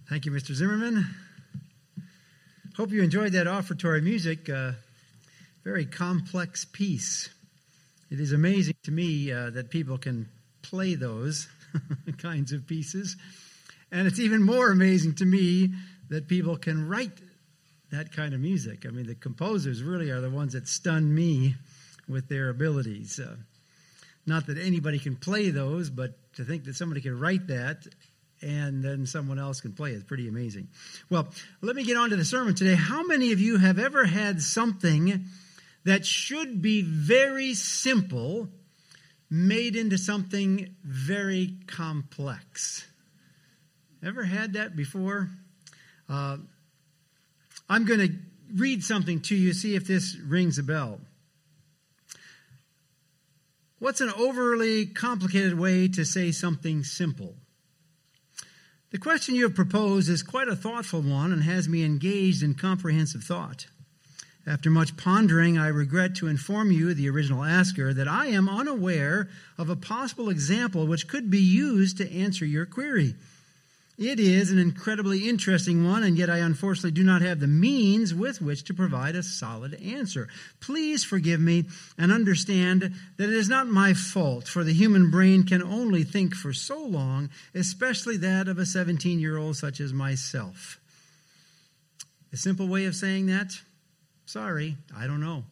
Thank you, Mr. Zimmerman. Hope you enjoyed that offertory music. Very complex piece. It is amazing to me that people can play those kinds of pieces. And it's even more amazing to me that people can write that kind of music. I mean, the composers really are the ones that stun me with their abilities. Not that anybody can play those, but to think that somebody can write that and then someone else can play it is pretty amazing. Well, let me get on to the sermon today. How many of you have ever had something that should be very simple made into something very complex? Ever had that before? I'm going to read something to you, see if this rings a bell. What's an overly complicated way to say something simple? The question you have proposed is quite a thoughtful one and has me engaged in comprehensive thought. After much pondering, I regret to inform you, the original asker, that I am unaware of a possible example which could be used to answer your query. It is an incredibly interesting one, and yet I unfortunately do not have the means with which to provide a solid answer. Please forgive me and understand that it is not my fault, for the human brain can only think for so long, especially that of a 17-year-old such as myself. A simple way of saying that? Sorry, I don't know.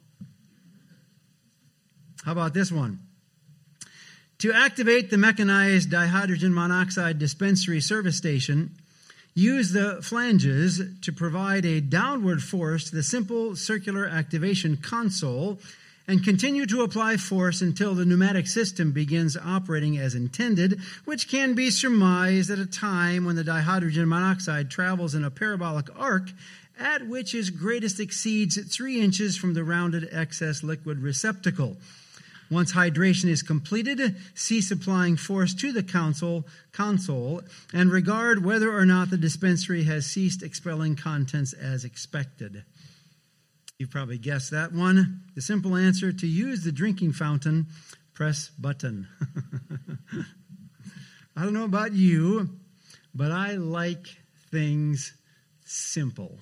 How about this one? To activate the mechanized dihydrogen monoxide dispensary service station, use the flanges to provide a downward force to the simple circular activation console and continue to apply force until the pneumatic system begins operating as intended, which can be surmised at a time when the dihydrogen monoxide travels in a parabolic arc at which its greatest exceeds 3 inches from the rounded excess liquid receptacle. Once hydration is completed, cease applying force to the console and regard whether or not the dispensary has ceased expelling contents as expected. You've probably guessed that one. The simple answer: to use the drinking fountain, press button. I don't know about you, but I like things simple.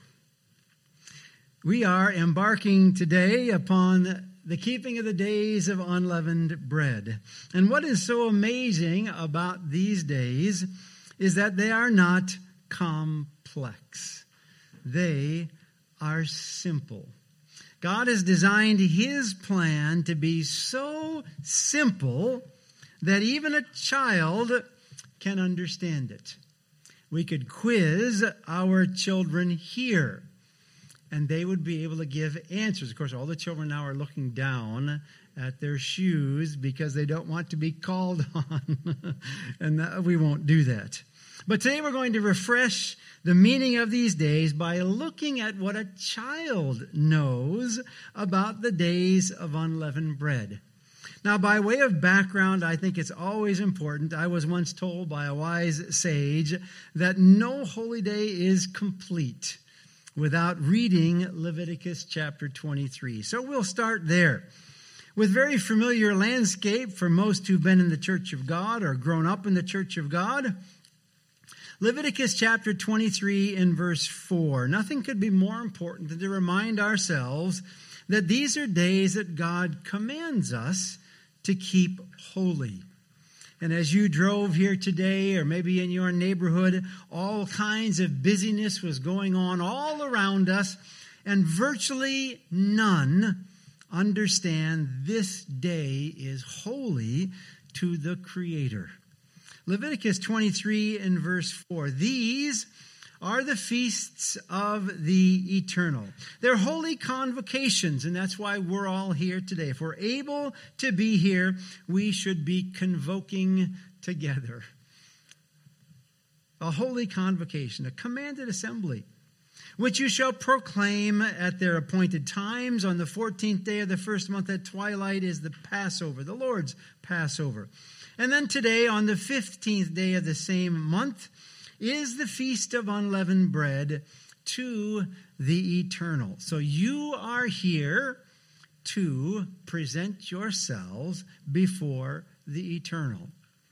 We are embarking today upon the keeping of the days of unleavened bread. And what is so amazing about these days is that they are not complex. They are simple. God has designed His plan to be so simple that even a child can understand it. We could quiz our children here, and they would be able to give answers. Of course, all the children now are looking down at their shoes because they don't want to be called on. And we won't do that. But today we're going to refresh the meaning of these days by looking at what a child knows about the days of unleavened bread. Now, by way of background, I think it's always important. I was once told by a wise sage that no holy day is complete without reading Leviticus chapter 23. So we'll start there. With very familiar landscape for most who've been in the Church of God or grown up in the Church of God, Leviticus chapter 23 in verse 4. Nothing could be more important than to remind ourselves that these are days that God commands us to keep holy. And as you drove here today, or maybe in your neighborhood, all kinds of busyness was going on all around us, and virtually none understand this day is holy to the Creator. Leviticus 23 and verse 4. These are the feasts of the eternal. They're holy convocations, and that's why we're all here today. If we're able to be here, we should be convoking together. A holy convocation, a commanded assembly, which you shall proclaim at their appointed times. On the 14th day of the first month at twilight is the Passover, the Lord's Passover. And then today, on the 15th day of the same month, is the Feast of Unleavened Bread to the eternal. So you are here to present yourselves before the eternal.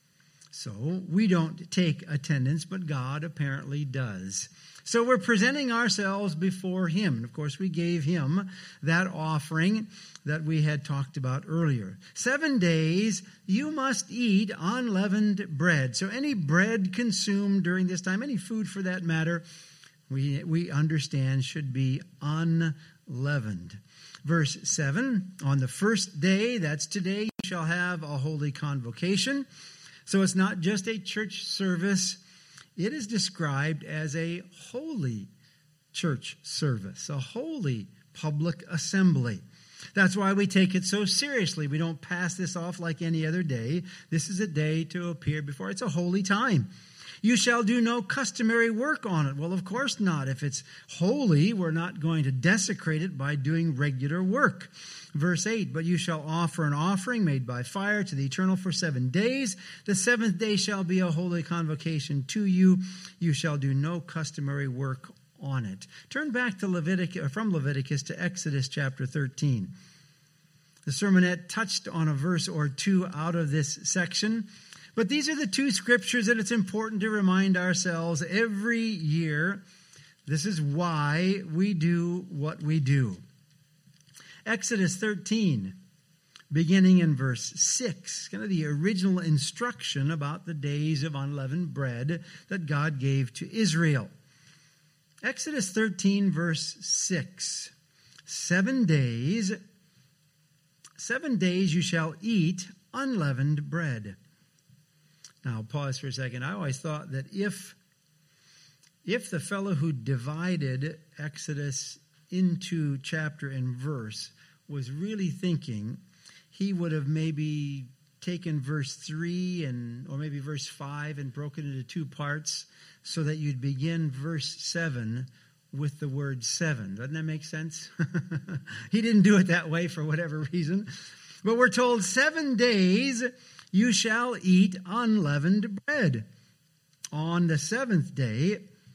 So we don't take attendance, but God apparently does. So we're presenting ourselves before him. And of course, we gave him that offering that we had talked about earlier. 7 days you must eat unleavened bread. So any bread consumed during this time, any food for that matter, we understand should be unleavened. Verse 7, on the first day, that's today, you shall have a holy convocation. So it's not just a church service. It is described as a holy church service, a holy public assembly. That's why we take it so seriously. We don't pass this off like any other day. This is a day to appear before. It's a holy time. You shall do no customary work on it. Well, of course not. If it's holy, we're not going to desecrate it by doing regular work. Verse 8, but you shall offer an offering made by fire to the Eternal for 7 days. The seventh day shall be a holy convocation to you. You shall do no customary work on it. Turn back to from Leviticus to Exodus chapter 13. The sermonette touched on a verse or two out of this section. But these are the two scriptures that it's important to remind ourselves every year. This is why we do what we do. Exodus 13, beginning in verse 6, kind of the original instruction about the days of unleavened bread that God gave to Israel. Exodus 13, verse 6, 7 days you shall eat unleavened bread. Now, pause for a second. I always thought that if the fellow who divided Exodus into chapter and verse was really thinking, he would have maybe taken verse 3 or maybe verse 5 and broken it into two parts so that you'd begin verse 7 with the word 7. Doesn't that make sense? He didn't do it that way for whatever reason. But we're told 7 days you shall eat unleavened bread. On the seventh day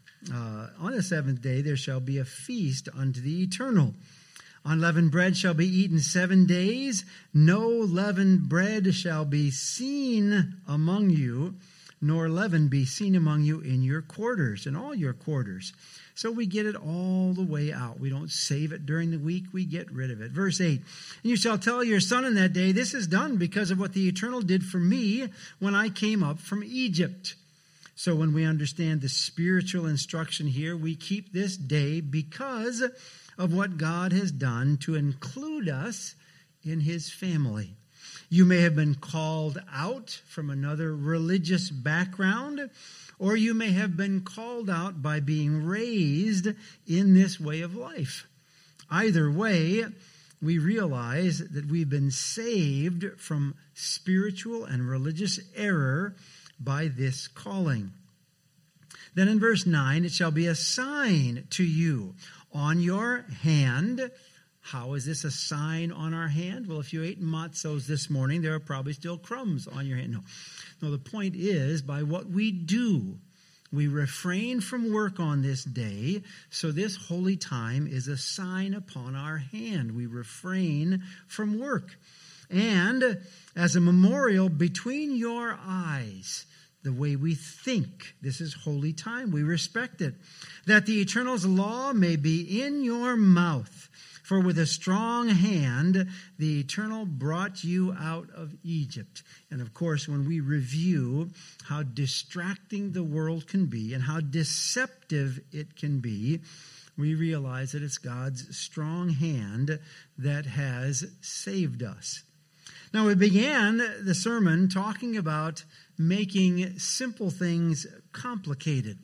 there shall be a feast unto the Eternal. Unleavened bread shall be eaten 7 days. No leavened bread shall be seen among you, nor leaven be seen among you in your quarters, in all your quarters. So we get it all the way out. We don't save it during the week. We get rid of it. Verse 8, and you shall tell your son in that day, this is done because of what the Eternal did for me when I came up from Egypt. So when we understand the spiritual instruction here, we keep this day because of what God has done to include us in his family. You may have been called out from another religious background, or you may have been called out by being raised in this way of life. Either way, we realize that we've been saved from spiritual and religious error by this calling. Then in verse 9, it shall be a sign to you on your hand. How is this a sign on our hand? Well, if you ate matzos this morning, there are probably still crumbs on your hand. No, the point is, by what we do, we refrain from work on this day, so this holy time is a sign upon our hand. We refrain from work. And as a memorial between your eyes, the way we think, this is holy time, we respect it, that the Eternal's law may be in your mouth. For with a strong hand, the Eternal brought you out of Egypt. And of course, when we review how distracting the world can be and how deceptive it can be, we realize that it's God's strong hand that has saved us. Now, we began the sermon talking about making simple things complicated.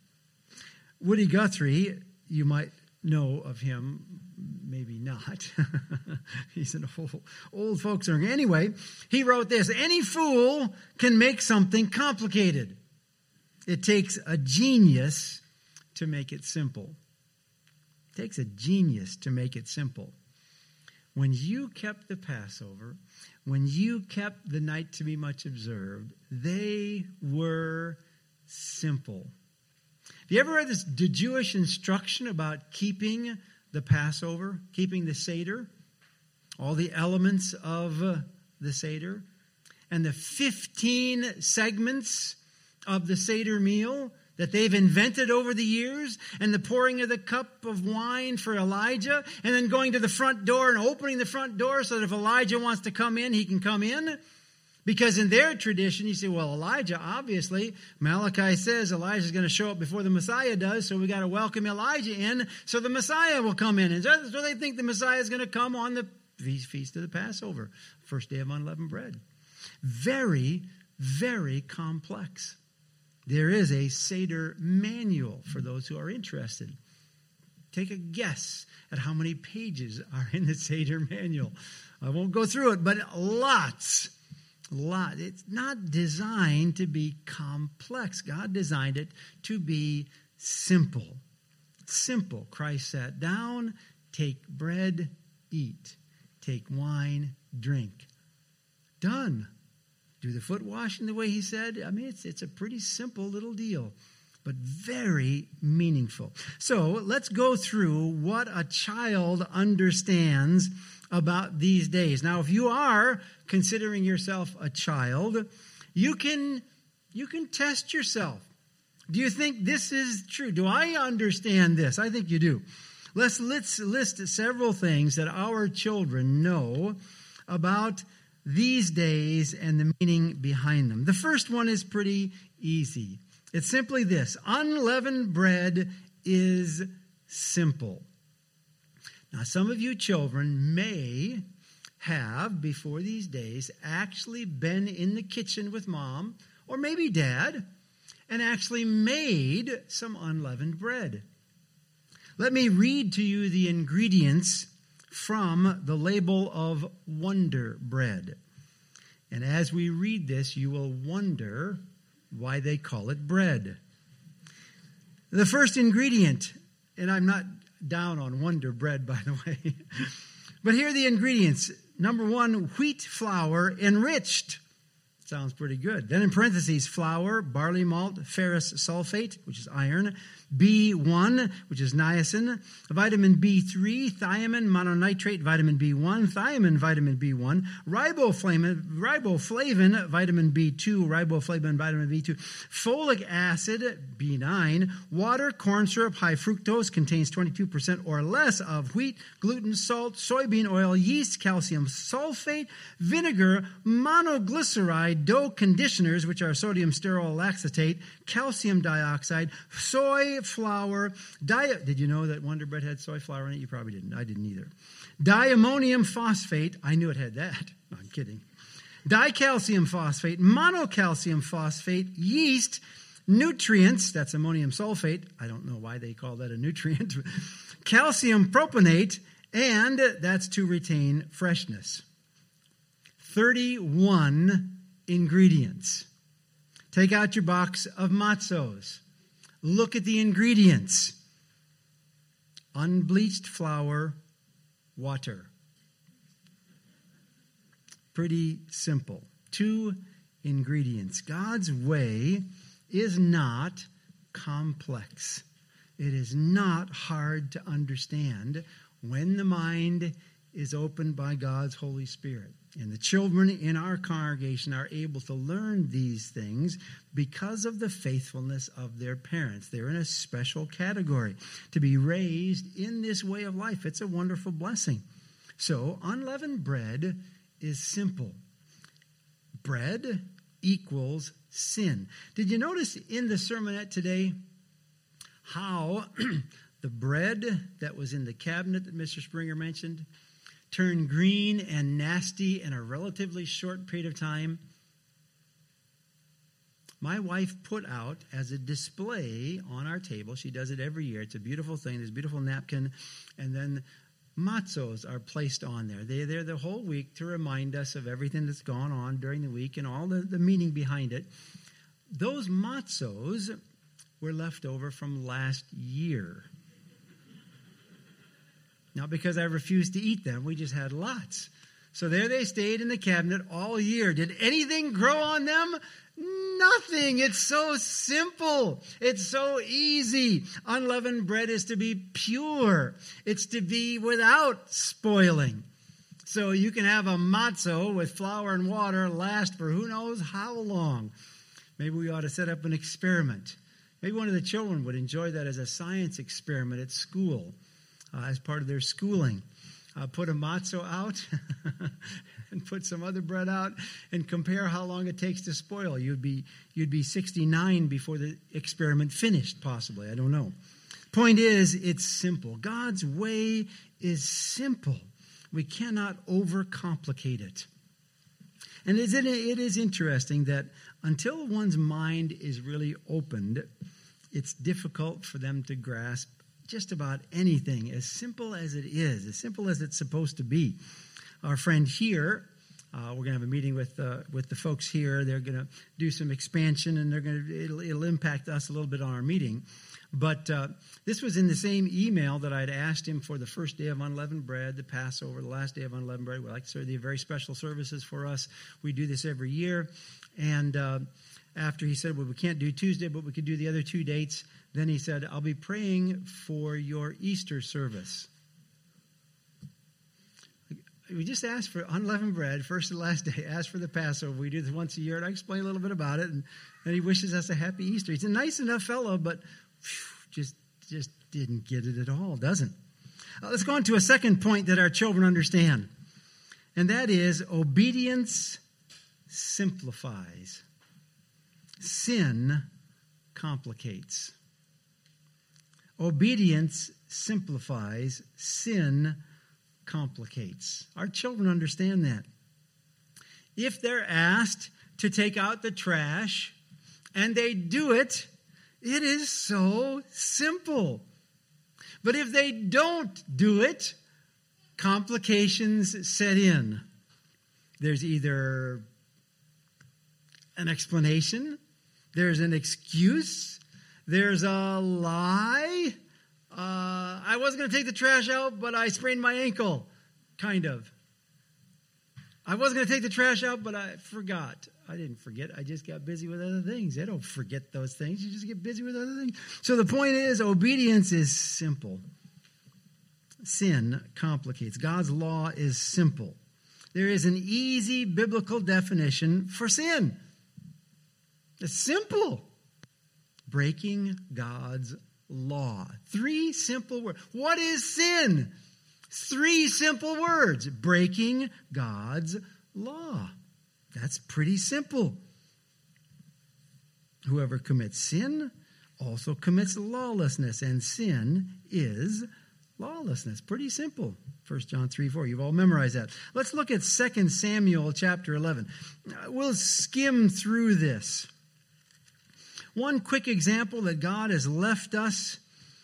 Woody Guthrie, you might know of him, maybe not. He's an old folk singer. Anyway, he wrote this: any fool can make something complicated. It takes a genius to make it simple. It takes a genius to make it simple. When you kept the Passover, when you kept the night to be much observed, they were simple. Have you ever read the Jewish instruction about keeping the Passover, keeping the Seder, all the elements of the Seder? and the 15 segments of the Seder meal that they've invented over the years, and the pouring of the cup of wine for Elijah, and then going to the front door and opening the front door so that if Elijah wants to come in, he can come in. Because in their tradition, you say, well, Elijah, obviously, Malachi says Elijah's going to show up before the Messiah does, so we got to welcome Elijah in so the Messiah will come in. And so they think the Messiah is going to come on the feast of the Passover, first day of unleavened bread. Very, very complex. There is a Seder manual for those who are interested. Take a guess at how many pages are in the Seder manual. I won't go through it, but lots. It's not designed to be complex. God designed it to be simple. Simple. Christ sat down, take bread, eat. Take wine, drink. Done. Do the foot washing the way he said. I mean, it's a pretty simple little deal, but very meaningful. So let's go through what a child understands about these days. Now, if you are considering yourself a child, you can test yourself. Do you think this is true? Do I understand this? I think you do. Let's list several things that our children know about these days and the meaning behind them. The first one is pretty easy. It's simply this: unleavened bread is simple. Now, some of you children may have, before these days, actually been in the kitchen with mom, or maybe dad, and actually made some unleavened bread. Let me read to you the ingredients from the label of Wonder Bread. And as we read this, you will wonder why they call it bread. The first ingredient, and I'm not down on Wonder Bread, by the way, but here are the ingredients. Number one, wheat flour enriched. Sounds pretty good. Then in parentheses, flour, barley malt, ferrous sulfate, which is iron, B1, which is niacin, vitamin B3, thiamine, mononitrate, vitamin B1, thiamine, vitamin B1, riboflavin, vitamin B2, riboflavin, vitamin B2, folic acid, B9, water, corn syrup, high fructose, contains 22% or less of wheat, gluten, salt, soybean oil, yeast, calcium sulfate, vinegar, monoglyceride, dough conditioners, which are sodium stearoyl laxatate, calcium dioxide, soy flour, did you know that Wonder Bread had soy flour in it? You probably didn't. I didn't either. Diammonium phosphate. I knew it had that. No, I'm kidding. Dicalcium phosphate, monocalcium phosphate, yeast, nutrients. That's ammonium sulfate. I don't know why they call that a nutrient. Calcium propionate, and that's to retain freshness. 31 ingredients. Take out your box of matzos. Look at the ingredients. Unbleached flour, water. Pretty simple. 2 ingredients. God's way is not complex. It is not hard to understand when the mind is opened by God's Holy Spirit. And the children in our congregation are able to learn these things because of the faithfulness of their parents. They're in a special category. To be raised in this way of life, it's a wonderful blessing. So, unleavened bread is simple. Bread equals sin. Did you notice in the sermonette today how the bread that was in the cabinet that Mr. Springer mentioned turned green and nasty in a relatively short period of time? My wife put out as a display on our table, she does it every year, it's a beautiful thing, there's a beautiful napkin, and then matzos are placed on there. They're there the whole week to remind us of everything that's gone on during the week and all the meaning behind it. Those matzos were left over from last year. Not because I refused to eat them. We just had lots. So there they stayed in the cabinet all year. Did anything grow on them? Nothing. It's so simple. It's so easy. Unleavened bread is to be pure. It's to be without spoiling. So you can have a matzo with flour and water last for who knows how long. Maybe we ought to set up an experiment. Maybe one of the children would enjoy that as a science experiment at school, as part of their schooling. Put a matzo out and put some other bread out and compare how long it takes to spoil. You'd be 69 before the experiment finished, possibly. I don't know. Point is, it's simple. God's way is simple. We cannot overcomplicate it. And it is interesting that until one's mind is really opened, it's difficult for them to grasp just about anything, as simple as it is, as simple as it's supposed to be. Our friend here, we're going to have a meeting with the folks here. They're going to do some expansion, and it'll impact us a little bit on our meeting. But this was in the same email that I'd asked him for the first day of unleavened bread, the Passover, the last day of unleavened bread. We like to serve the very special services for us. We do this every year. And after he said, well, we can't do Tuesday, but we could do the other 2 dates, then he said, I'll be praying for your Easter service. We just asked for unleavened bread, first and last day, asked for the Passover. We do this once a year, and I explain a little bit about it, and he wishes us a happy Easter. He's a nice enough fellow, but just didn't get it at all, doesn't. Let's go on to a second point that our children understand, and that is obedience simplifies. Sin complicates. Obedience simplifies. Sin complicates. Our children understand that. If they're asked to take out the trash and they do it, it is so simple. But if they don't do it, complications set in. There's either an explanation, there's an excuse, there's a lie. I wasn't going to take the trash out, but I sprained my ankle, kind of. I wasn't going to take the trash out, but I forgot. I didn't forget. I just got busy with other things. I don't forget those things. You just get busy with other things. So the point is, obedience is simple. Sin complicates. God's law is simple. There is an easy biblical definition for sin. It's simple. Breaking God's law. 3 simple words. What is sin? 3 simple words. Breaking God's law. That's pretty simple. Whoever commits sin also commits lawlessness, and sin is lawlessness. Pretty simple. 1 John 3:4. You've all memorized that. Let's look at 2 Samuel chapter 11. We'll skim through this. One quick example that God has left us,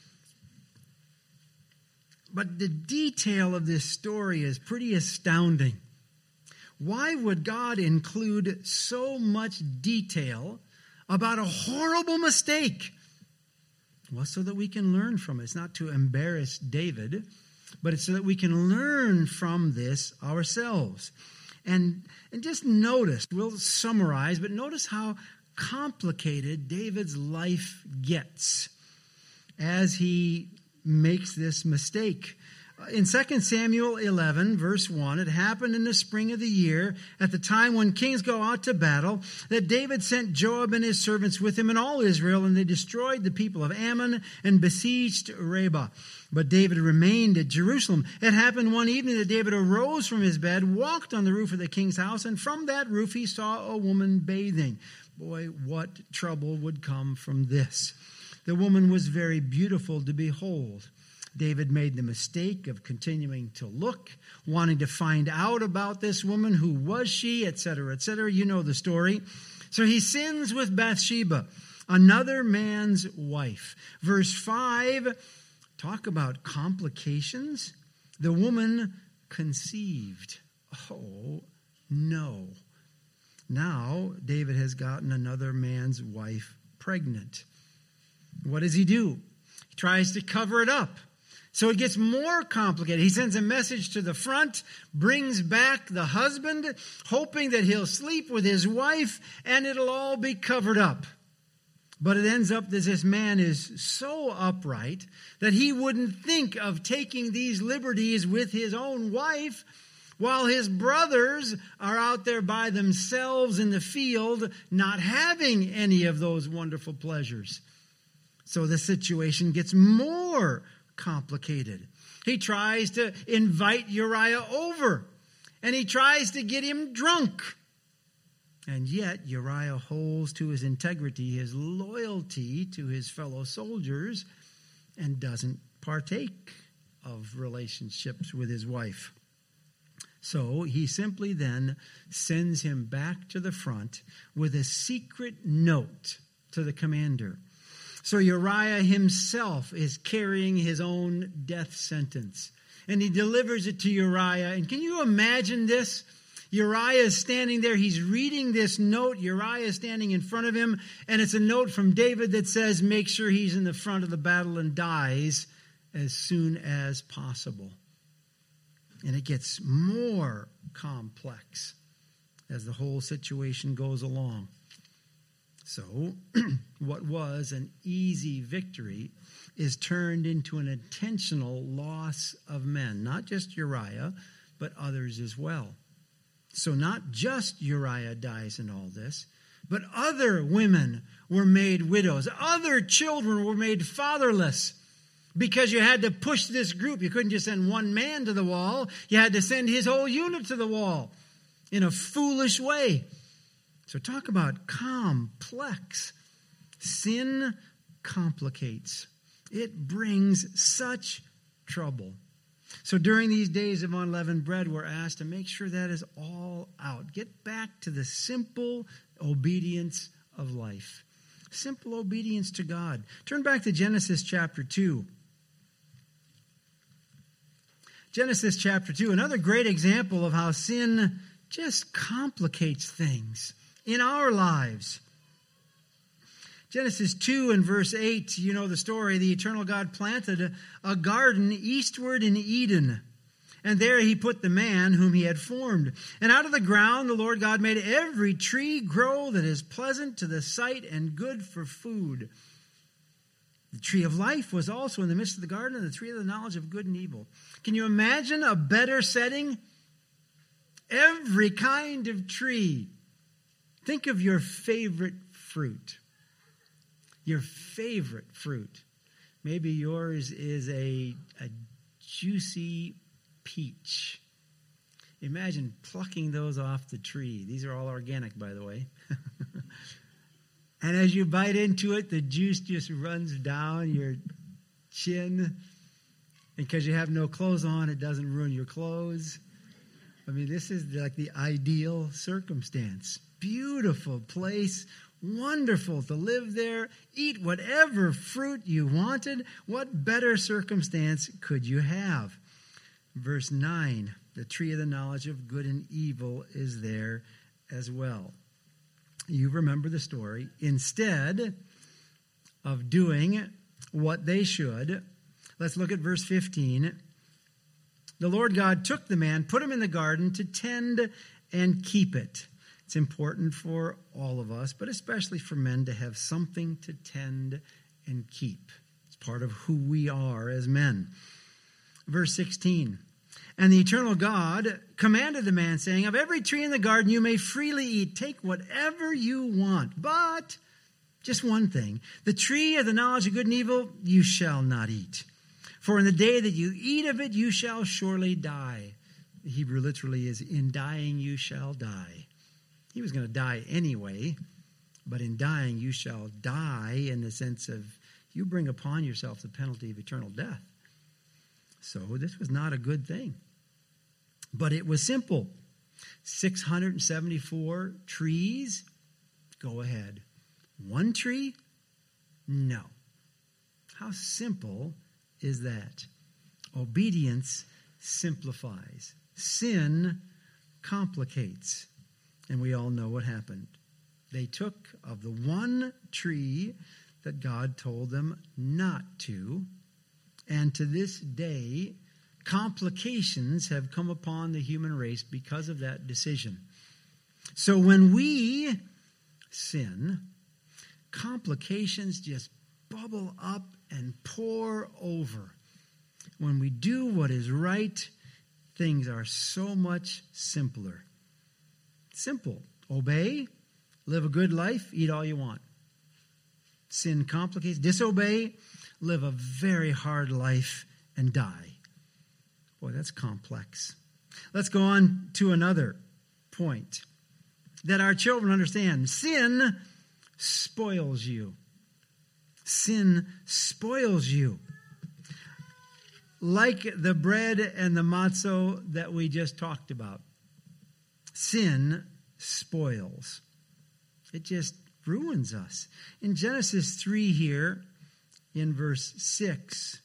but the detail of this story is pretty astounding. Why would God include so much detail about a horrible mistake? Well, so that we can learn from it. It's not to embarrass David, but it's so that we can learn from this ourselves. And just notice, we'll summarize, but notice how complicated David's life gets as he makes this mistake. In 2 Samuel 11, verse 1, it happened in the spring of the year, at the time when kings go out to battle, that David sent Joab and his servants with him and all Israel, and they destroyed the people of Ammon and besieged Rabbah. But David remained at Jerusalem. It happened one evening that David arose from his bed, walked on the roof of the king's house, and from that roof he saw a woman bathing. Boy, what trouble would come from this. The woman was very beautiful to behold. David made the mistake of continuing to look, wanting to find out about this woman. Who was she, etc., etc. You know the story. So he sins with Bathsheba, another man's wife. Verse 5, talk about complications. The woman conceived. Oh, no. Now David has gotten another man's wife pregnant. What does he do? He tries to cover it up. So it gets more complicated. He sends a message to the front, brings back the husband, hoping that he'll sleep with his wife, and it'll all be covered up. But it ends up that this man is so upright that he wouldn't think of taking these liberties with his own wife, while his brothers are out there by themselves in the field, not having any of those wonderful pleasures. So the situation gets more complicated. He tries to invite Uriah over, and he tries to get him drunk. And yet Uriah holds to his integrity, his loyalty to his fellow soldiers, and doesn't partake of relationships with his wife. So he simply then sends him back to the front with a secret note to the commander. So Uriah himself is carrying his own death sentence, and he delivers it to Uriah. And can you imagine this? Uriah is standing there. He's reading this note. Uriah is standing in front of him, and it's a note from David that says, make sure he's in the front of the battle and dies as soon as possible. And it gets more complex as the whole situation goes along. So, what was an easy victory is turned into an intentional loss of men. Not just Uriah, but others as well. So not just Uriah dies in all this, but other women were made widows. Other children were made fatherless because you had to push this group. You couldn't just send one man to the wall. You had to send his whole unit to the wall in a foolish way. So talk about complex. Sin complicates. It brings such trouble. So during these days of unleavened bread, we're asked to make sure that is all out. Get back to the simple obedience of life. Simple obedience to God. Turn back to Genesis chapter 2. Genesis chapter 2, another great example of how sin just complicates things in our lives. Genesis 2 and verse 8, you know the story. The eternal God planted a garden eastward in Eden, and there he put the man whom he had formed. And out of the ground the Lord God made every tree grow that is pleasant to the sight and good for food. The tree of life was also in the midst of the garden, and the tree of the knowledge of good and evil. Can you imagine a better setting? Every kind of tree. Think of your favorite fruit. Your favorite fruit. Maybe yours is a juicy peach. Imagine plucking those off the tree. These are all organic, by the way. And as you bite into it, the juice just runs down your chin. And because you have no clothes on, it doesn't ruin your clothes. I mean, this is like the ideal circumstance. Beautiful place. Wonderful to live there. Eat whatever fruit you wanted. What better circumstance could you have? Verse 9, the tree of the knowledge of good and evil is there as well. You remember the story. Instead of doing what they should, let's look at verse 15. The Lord God took the man, put him in the garden to tend and keep it. It's important for all of us, but especially for men, to have something to tend and keep. It's part of who we are as men. Verse 16. And the eternal God commanded the man, saying, of every tree in the garden you may freely eat. Take whatever you want. But, just one thing, the tree of the knowledge of good and evil you shall not eat. For in the day that you eat of it, you shall surely die. The Hebrew literally is, in dying you shall die. He was going to die anyway, but in dying you shall die in the sense of you bring upon yourself the penalty of eternal death. So this was not a good thing. But it was simple. 674 trees, go ahead. One tree? No. How simple is that? Obedience simplifies. Sin complicates. And we all know what happened. They took of the one tree that God told them not to. And to this day, complications have come upon the human race because of that decision. So when we sin, complications just bubble up and pour over. When we do what is right, things are so much simpler. Simple. Obey, live a good life, eat all you want. Sin complicates. Disobey, live a very hard life and die. Boy, that's complex. Let's go on to another point that our children understand. Sin spoils you. Sin spoils you. Like the bread and the matzo that we just talked about. Sin spoils. It just ruins us. In Genesis 3 here, in verse 6,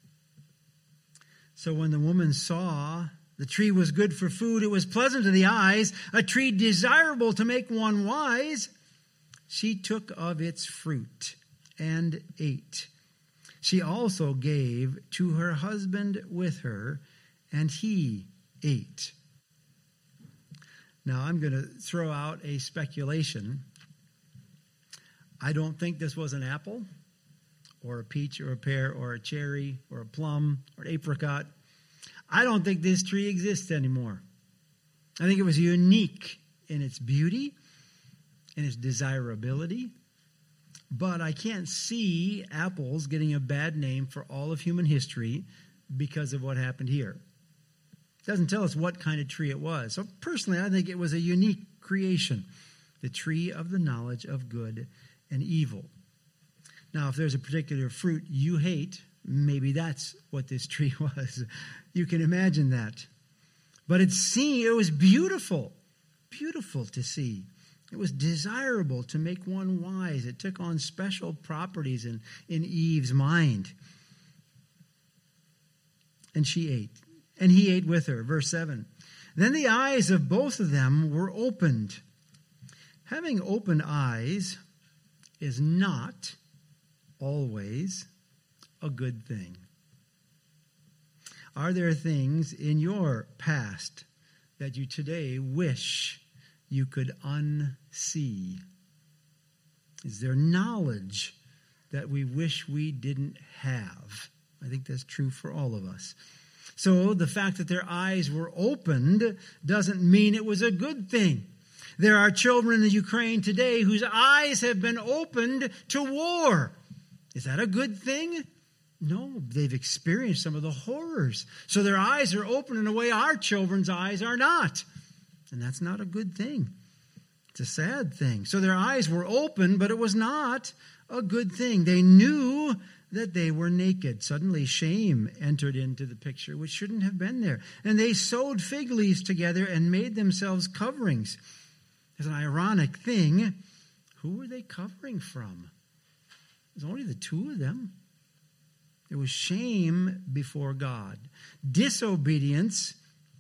so when the woman saw the tree was good for food, it was pleasant to the eyes, a tree desirable to make one wise, she took of its fruit and ate. She also gave to her husband with her, and he ate. Now I'm going to throw out a speculation. I don't think this was an apple, or a peach, or a pear, or a cherry, or a plum, or an apricot. I don't think this tree exists anymore. I think it was unique in its beauty, in its desirability, but I can't see apples getting a bad name for all of human history because of what happened here. It doesn't tell us what kind of tree it was. So personally, I think it was a unique creation, the tree of the knowledge of good and evil. Now, if there's a particular fruit you hate, maybe that's what this tree was. You can imagine that. But it was beautiful, beautiful to see. It was desirable to make one wise. It took on special properties in Eve's mind. And she ate. And he ate with her. Verse 7. Then the eyes of both of them were opened. Having open eyes is not always a good thing. Are there things in your past that you today wish you could unsee? Is there knowledge that we wish we didn't have? I think that's true for all of us. So the fact that their eyes were opened doesn't mean it was a good thing. There are children in the Ukraine today whose eyes have been opened to war. Is that a good thing? No, they've experienced some of the horrors. So their eyes are open in a way our children's eyes are not. And that's not a good thing. It's a sad thing. So their eyes were open, but it was not a good thing. They knew that they were naked. Suddenly shame entered into the picture, which shouldn't have been there. And they sewed fig leaves together and made themselves coverings. It's an ironic thing. Who were they covering from? It was only the two of them. It was shame before God. Disobedience,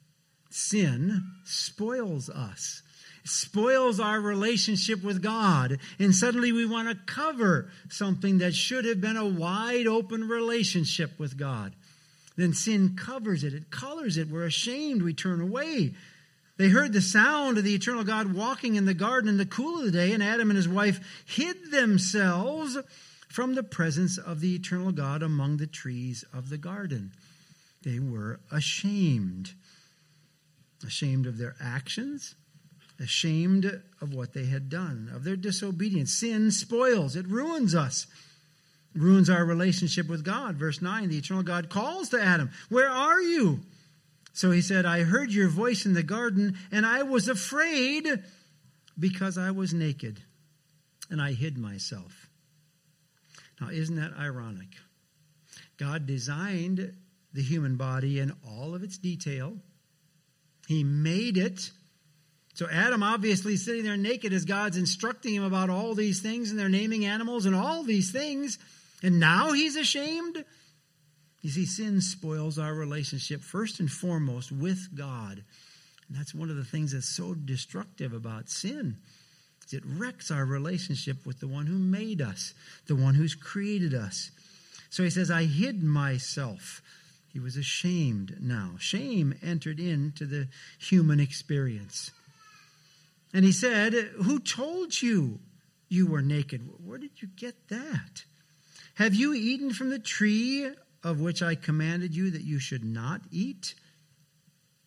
sin, spoils us. It spoils our relationship with God. And suddenly we want to cover something that should have been a wide open relationship with God. Then sin covers it. It colors it. We're ashamed. We turn away. They heard the sound of the eternal God walking in the garden in the cool of the day, and Adam and his wife hid themselves from the presence of the eternal God among the trees of the garden. They were ashamed. Ashamed of their actions, ashamed of what they had done, of their disobedience. Sin spoils. It ruins us. It ruins our relationship with God. Verse 9, the eternal God calls to Adam, "Where are you?" So he said, "I heard your voice in the garden, and I was afraid because I was naked, and I hid myself." Now, isn't that ironic? God designed the human body in all of its detail. He made it. So Adam obviously is sitting there naked as God's instructing him about all these things, and they're naming animals and all these things. And now he's ashamed. You see, sin spoils our relationship first and foremost with God. And that's one of the things that's so destructive about sin. It wrecks our relationship with the one who made us, the one who's created us. So he says, "I hid myself." He was ashamed now. Shame entered into the human experience. And he said, "Who told you you were naked? Where did you get that? Have you eaten from the tree of which I commanded you that you should not eat?"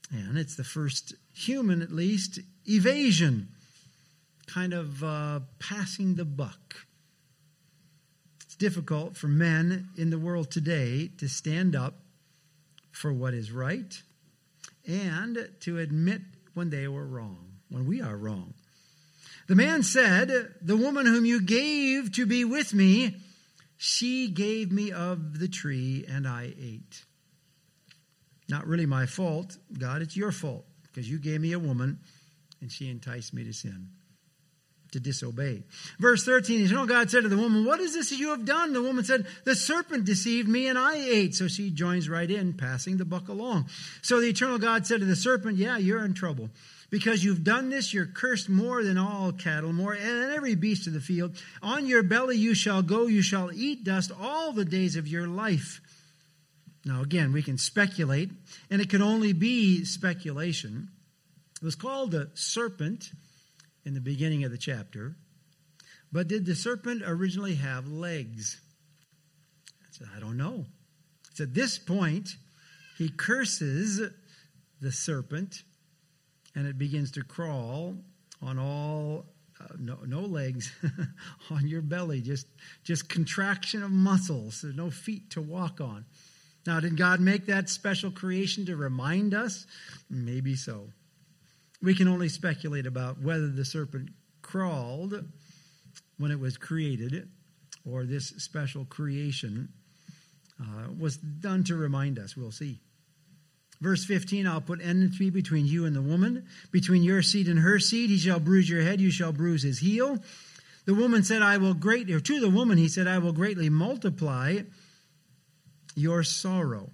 And it's the first human, at least, evasion, kind of passing the buck. It's difficult for men in the world today to stand up for what is right and to admit when they were wrong, when we are wrong. The man said, "The woman whom you gave to be with me, she gave me of the tree and I ate." Not really my fault, God, it's your fault, because you gave me a woman and she enticed me to sin, to disobey. Verse 13, eternal God said to the woman, "What is this you have done?" The woman said, "The serpent deceived me and I ate." So she joins right in, passing the buck along. So the eternal God said to the serpent, "Yeah, you're in trouble. Because you've done this, you're cursed more than all cattle, more than every beast of the field. On your belly you shall go, you shall eat dust all the days of your life." Now again, we can speculate, and it can only be speculation. It was called the serpent in the beginning of the chapter. But did the serpent originally have legs? I said, I don't know. It's at this point, he curses the serpent, and it begins to crawl on all, no legs, on your belly, just contraction of muscles. There's no feet to walk on. Now, did God make that special creation to remind us? Maybe so. We can only speculate about whether the serpent crawled when it was created, or this special creation was done to remind us. We'll see. Verse 15, "I'll put enmity between you and the woman, between your seed and her seed. He shall bruise your head, you shall bruise his heel." The woman said, to the woman he said, "I will greatly multiply your sorrow."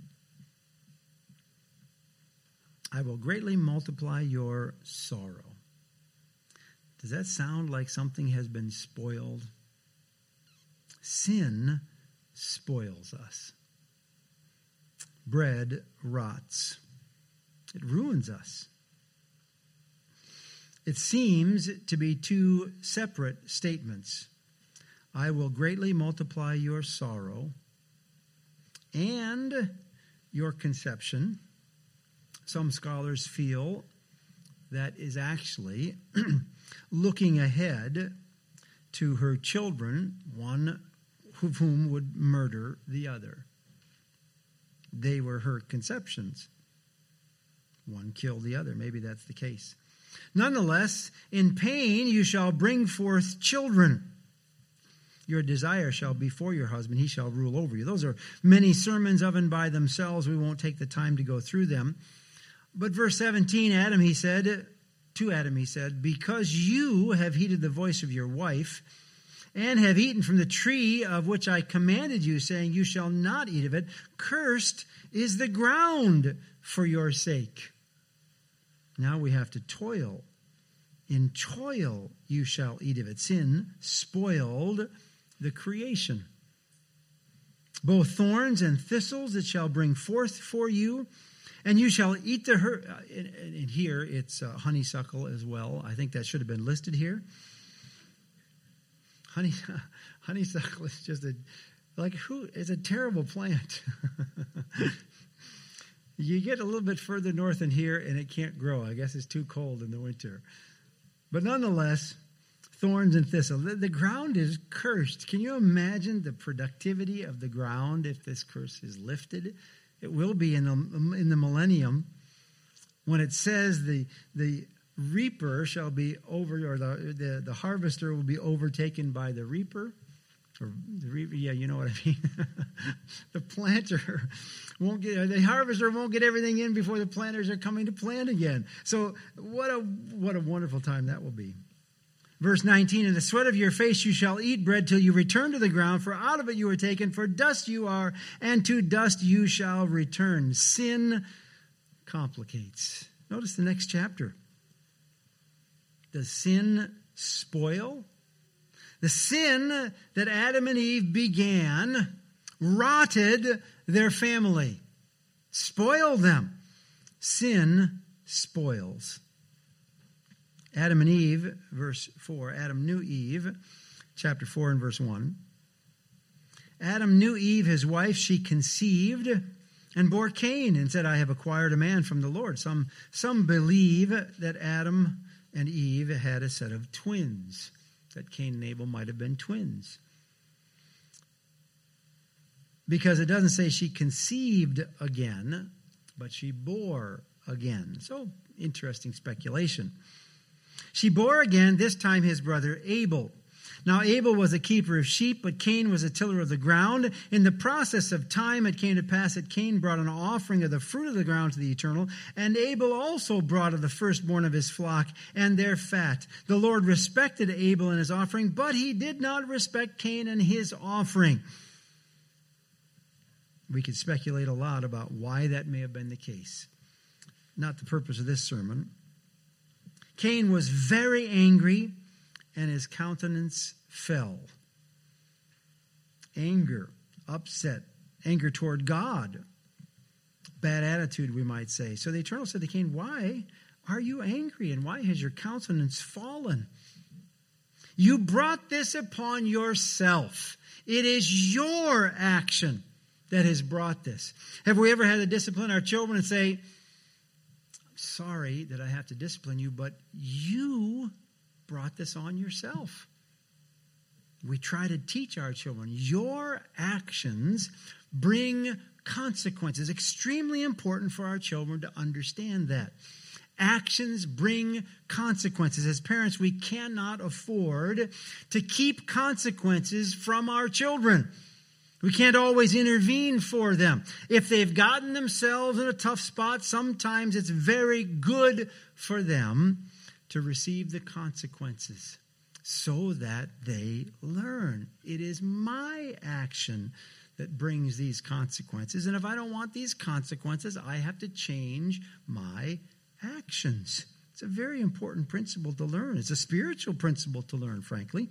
I will greatly multiply your sorrow. Does that sound like something has been spoiled? Sin spoils us. Bread rots. It ruins us. It seems to be two separate statements. I will greatly multiply your sorrow and your conception. Some scholars feel that is actually looking ahead to her children, one of whom would murder the other. They were her conceptions. One killed the other. Maybe that's the case. Nonetheless, in pain you shall bring forth children. Your desire shall be for your husband. He shall rule over you. Those are many sermons of and by themselves. We won't take the time to go through them. But verse 17, to Adam he said, "Because you have heeded the voice of your wife, and have eaten from the tree of which I commanded you, saying, you shall not eat of it, cursed is the ground for your sake." Now we have to toil. In toil you shall eat of it. Sin spoiled the creation. Both thorns and thistles it shall bring forth for you, and you shall eat the herb. And here it's honeysuckle as well. I think that should have been listed here. Honeysuckle is just it's a terrible plant. You get a little bit further north than here and it can't grow. I guess it's too cold in the winter. But nonetheless, thorns and thistle. The ground is cursed. Can you imagine the productivity of the ground if this curse is lifted? It will be in the millennium, when it says the reaper shall be over, or the harvester will be overtaken by the reaper. Or the reaper, yeah, you know what I mean. The planter the harvester won't get everything in before the planters are coming to plant again. So what a wonderful time that will be. Verse 19, "In the sweat of your face you shall eat bread till you return to the ground, for out of it you were taken, for dust you are, and to dust you shall return." Sin complicates. Notice the next chapter. Does sin spoil? The sin that Adam and Eve began rotted their family, spoiled them. Sin spoils. Adam and Eve, verse 4. Adam knew Eve, chapter 4 and verse 1. Adam knew Eve, his wife. She conceived and bore Cain, and said, I have acquired a man from the Lord. Some believe that Adam and Eve had a set of twins, that Cain and Abel might have been twins. Because it doesn't say she conceived again, but she bore again. So, interesting speculation. She bore again, this time his brother Abel. Now Abel was a keeper of sheep, but Cain was a tiller of the ground. In the process of time it came to pass that Cain brought an offering of the fruit of the ground to the Eternal, and Abel also brought of the firstborn of his flock and their fat. The Lord respected Abel and his offering, but he did not respect Cain and his offering. We could speculate a lot about why that may have been the case. Not the purpose of this sermon. Cain was very angry, and his countenance fell. Anger, upset, anger toward God. Bad attitude, we might say. So the Eternal said to Cain, why are you angry, and why has your countenance fallen? You brought this upon yourself. It is your action that has brought this. Have we ever had to discipline our children and say, I'm sorry that I have to discipline you, but you brought this on yourself? We try to teach our children, your actions bring consequences. Extremely important for our children to understand that. Actions bring consequences. As parents, we cannot afford to keep consequences from our children. We can't always intervene for them. If they've gotten themselves in a tough spot, sometimes it's very good for them to receive the consequences so that they learn. It is my action that brings these consequences. And if I don't want these consequences, I have to change my actions. It's a very important principle to learn. It's a spiritual principle to learn, frankly.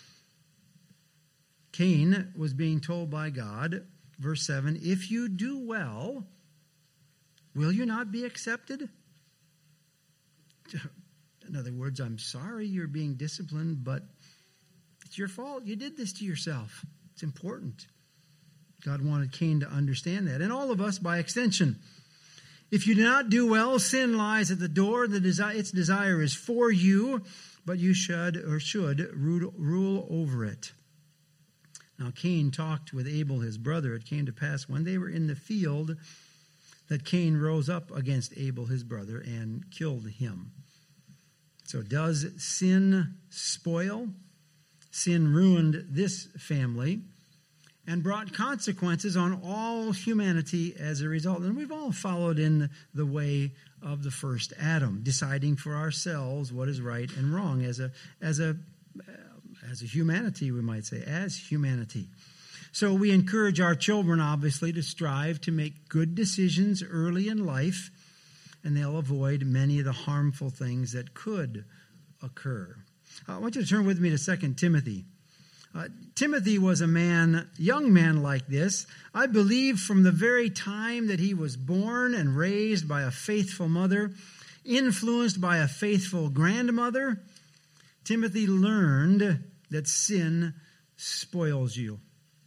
Cain was being told by God, verse 7, if you do well, will you not be accepted? In other words, I'm sorry you're being disciplined, but it's your fault. You did this to yourself. It's important. God wanted Cain to understand that. And all of us, by extension. If you do not do well, sin lies at the door. Its desire is for you, but you should rule over it. Now Cain talked with Abel his brother. It came to pass when they were in the field that Cain rose up against Abel his brother and killed him. So does sin spoil? Sin ruined this family and brought consequences on all humanity as a result. And we've all followed in the way of the first Adam, deciding for ourselves what is right and wrong as a humanity, we might say, as humanity. So we encourage our children, obviously, to strive to make good decisions early in life, and they'll avoid many of the harmful things that could occur. I want you to turn with me to 2 Timothy. Timothy was a young man like this. I believe from the very time that he was born and raised by a faithful mother, influenced by a faithful grandmother, Timothy learned that sin spoils you.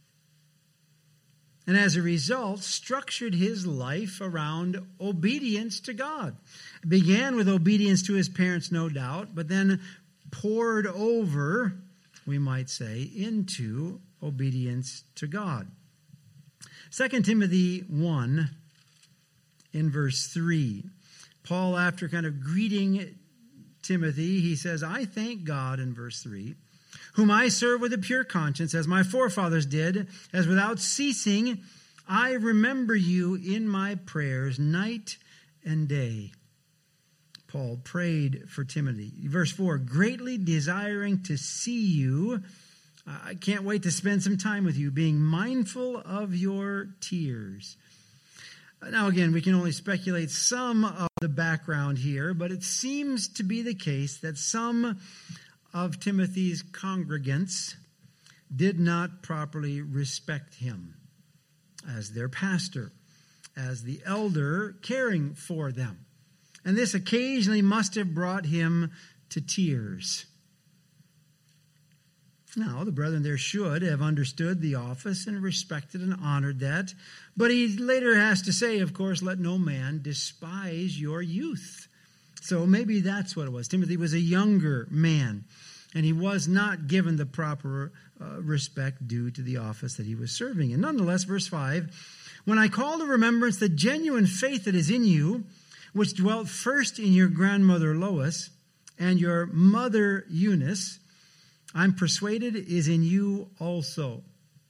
And as a result, structured his life around obedience to God. It began with obedience to his parents, no doubt, but then poured over, we might say, into obedience to God. 2 Timothy 1, in verse 3, Paul, after kind of greeting Timothy, he says, I thank God, in verse 3, whom I serve with a pure conscience, as my forefathers did, as without ceasing I remember you in my prayers night and day. Paul prayed for Timothy. Verse 4, greatly desiring to see you. I can't wait to spend some time with you, being mindful of your tears. Now again, we can only speculate some of the background here, but it seems to be the case that some of Timothy's congregants did not properly respect him as their pastor, as the elder caring for them. And this occasionally must have brought him to tears. Now, the brethren there should have understood the office and respected and honored that. But he later has to say, of course, let no man despise your youth. So maybe that's what it was. Timothy was a younger man, and he was not given the proper respect due to the office that he was serving. And nonetheless, verse 5, when I call to remembrance the genuine faith that is in you, which dwelt first in your grandmother Lois and your mother Eunice, I'm persuaded is in you also.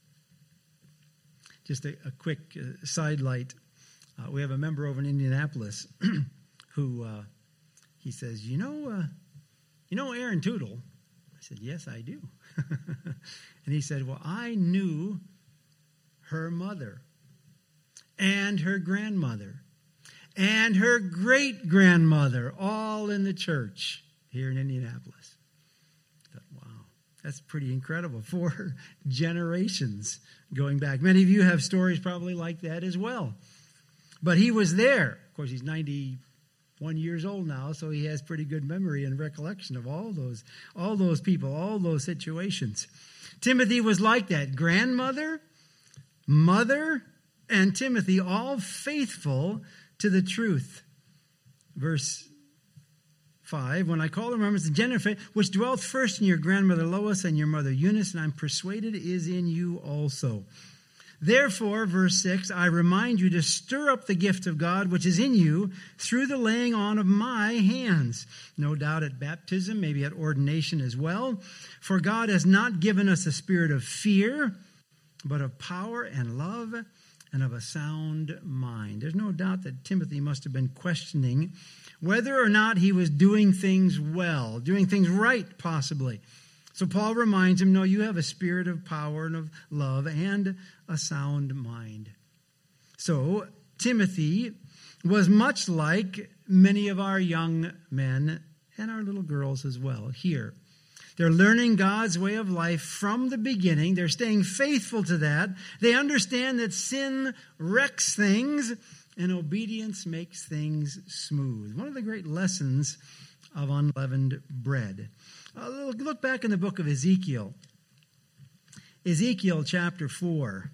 Just a quick sidelight. We have a member over in Indianapolis who he says, you know Aaron Tootle? I said, yes, I do. And he said, well, I knew her mother and her grandmother and her great-grandmother all in the church here in Indianapolis. That's pretty incredible. 4 generations going back. Many of you have stories probably like that as well. But he was there. Of course, he's 91 years old now, so he has pretty good memory and recollection of all those people, all those situations. Timothy was like that. Grandmother, mother, and Timothy, all faithful to the truth. Verse 5, when I call to remembrance the genuine faith, which dwelt first in your grandmother Lois and your mother Eunice, and I'm persuaded is in you also. Therefore, verse 6, I remind you to stir up the gift of God which is in you through the laying on of my hands. No doubt at baptism, maybe at ordination as well. For God has not given us a spirit of fear, but of power and love and of a sound mind. There's no doubt that Timothy must have been questioning whether or not he was doing things well, doing things right, possibly. So Paul reminds him, no, you have a spirit of power and of love and a sound mind. So Timothy was much like many of our young men and our little girls as well here. They're learning God's way of life from the beginning. They're staying faithful to that. They understand that sin wrecks things and obedience makes things smooth. One of the great lessons of unleavened bread. Look back in the book of Ezekiel. Ezekiel chapter 4.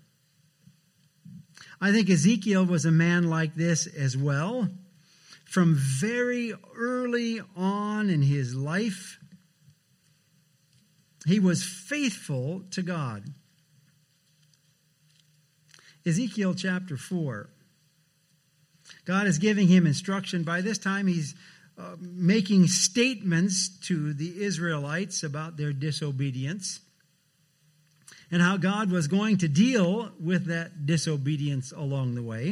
I think Ezekiel was a man like this as well. From very early on in his life, he was faithful to God. Ezekiel chapter 4. God is giving him instruction. By this time, he's making statements to the Israelites about their disobedience and how God was going to deal with that disobedience along the way.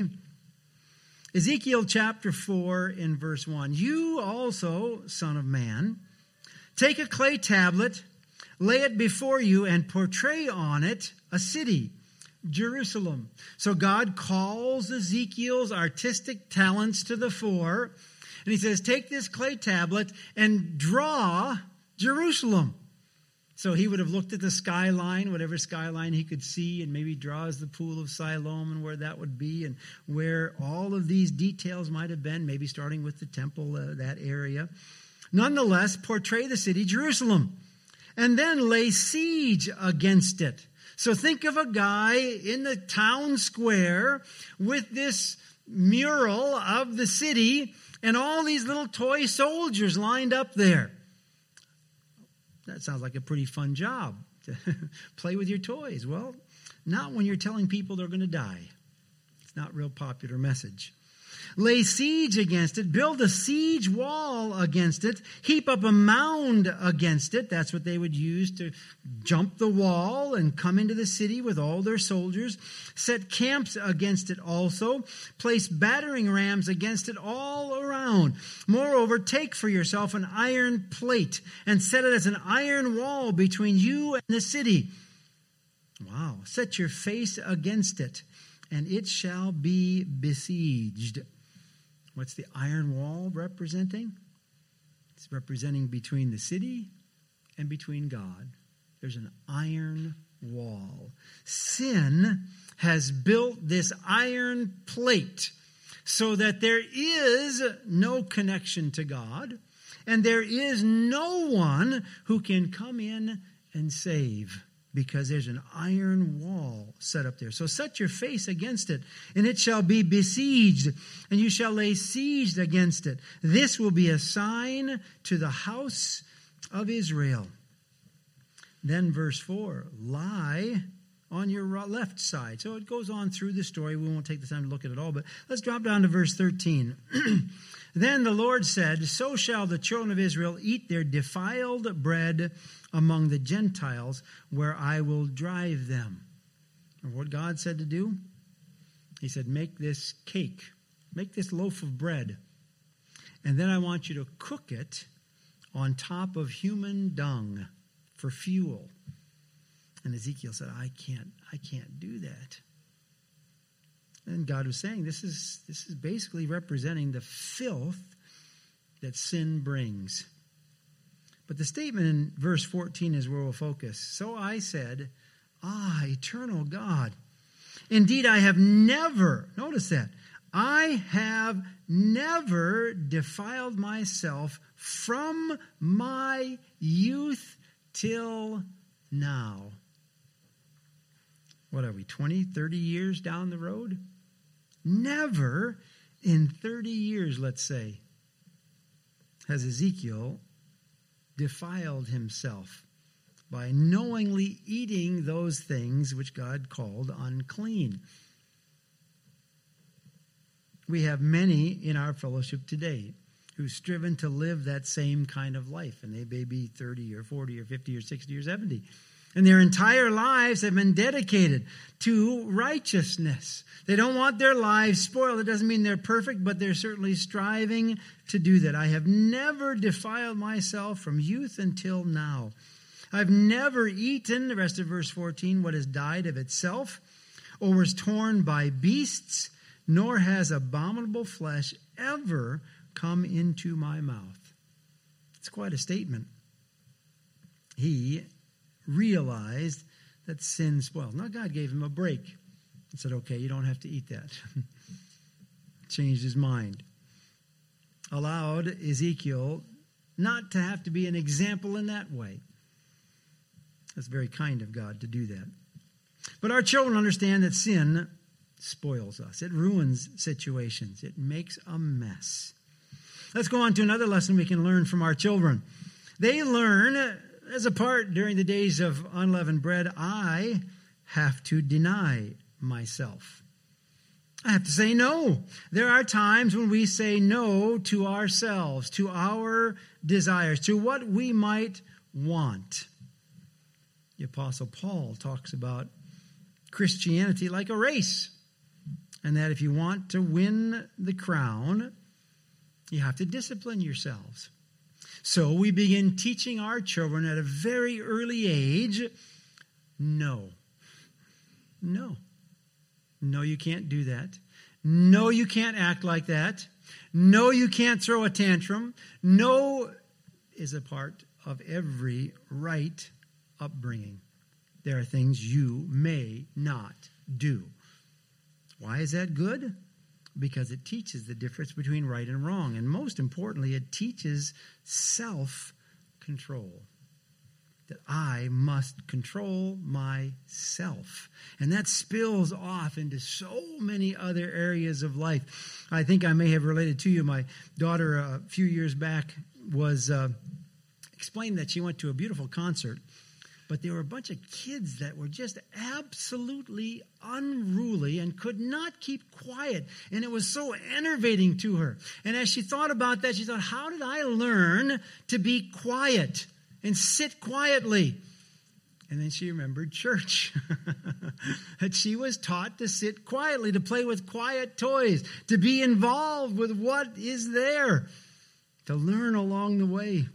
Ezekiel chapter 4 in verse 1. You also, son of man, take a clay tablet, lay it before you, and portray on it a city, Jerusalem. So God calls Ezekiel's artistic talents to the fore, and he says, take this clay tablet and draw Jerusalem. So he would have looked at the skyline, whatever skyline he could see, and maybe draws the pool of Siloam and where that would be and where all of these details might have been, maybe starting with the temple, that area. Nonetheless, portray the city, Jerusalem, and then lay siege against it. So think of a guy in the town square with this mural of the city and all these little toy soldiers lined up there. That sounds like a pretty fun job, to play with your toys. Well, not when you're telling people they're going to die. It's not a real popular message. Lay siege against it, build a siege wall against it, heap up a mound against it. That's what they would use to jump the wall and come into the city with all their soldiers. Set camps against it also. Place battering rams against it all around. Moreover, take for yourself an iron plate and set it as an iron wall between you and the city. Wow. Set your face against it, and it shall be besieged. What's the iron wall representing? It's representing between the city and between God. There's an iron wall. Sin has built this iron plate so that there is no connection to God, and there is no one who can come in and save, because there's an iron wall set up there. So set your face against it, and it shall be besieged, and you shall lay siege against it. This will be a sign to the house of Israel. Then verse 4, lie on your left side. So it goes on through the story. We won't take the time to look at it all, but let's drop down to verse 13. Then the Lord said, so shall the children of Israel eat their defiled bread among the Gentiles, where I will drive them. And what God said to do? He said, make this cake, make this loaf of bread, and then I want you to cook it on top of human dung for fuel. And Ezekiel said, I can't do that. And God was saying, this is basically representing the filth that sin brings. But the statement in verse 14 is where we'll focus. So I said, eternal God, indeed I have never, notice that, I have never defiled myself from my youth till now. What are we, 20, 30 years down the road? Never in 30 years, let's say, has Ezekiel defiled himself by knowingly eating those things which God called unclean. We have many in our fellowship today who've striven to live that same kind of life, and they may be 30 or 40 or 50 or 60 or 70. And their entire lives have been dedicated to righteousness. They don't want their lives spoiled. It doesn't mean they're perfect, but they're certainly striving to do that. I have never defiled myself from youth until now. I've never eaten, the rest of verse 14, what has died of itself, or was torn by beasts, nor has abominable flesh ever come into my mouth. It's quite a statement. He realized that sin spoils. Now God gave him a break and said, okay, you don't have to eat that. Changed his mind. Allowed Ezekiel not to have to be an example in that way. That's very kind of God to do that. But our children understand that sin spoils us. It ruins situations. It makes a mess. Let's go on to another lesson we can learn from our children. They learn, as a part during the days of unleavened bread, I have to deny myself. I have to say no. There are times when we say no to ourselves, to our desires, to what we might want. The Apostle Paul talks about Christianity like a race, and that if you want to win the crown, you have to discipline yourselves. So we begin teaching our children at a very early age, no. No. No, you can't do that. No, you can't act like that. No, you can't throw a tantrum. No is a part of every right upbringing. There are things you may not do. Why is that good? Because it teaches the difference between right and wrong. And most importantly, it teaches self-control. That I must control myself. And that spills off into so many other areas of life. I think I may have related to you. My daughter a few years back was explained that she went to a beautiful concert, but there were a bunch of kids that were just absolutely unruly and could not keep quiet. And it was so enervating to her. And as she thought about that, she thought, how did I learn to be quiet and sit quietly? And then she remembered church. That she was taught to sit quietly, to play with quiet toys, to be involved with what is there, to learn along the way.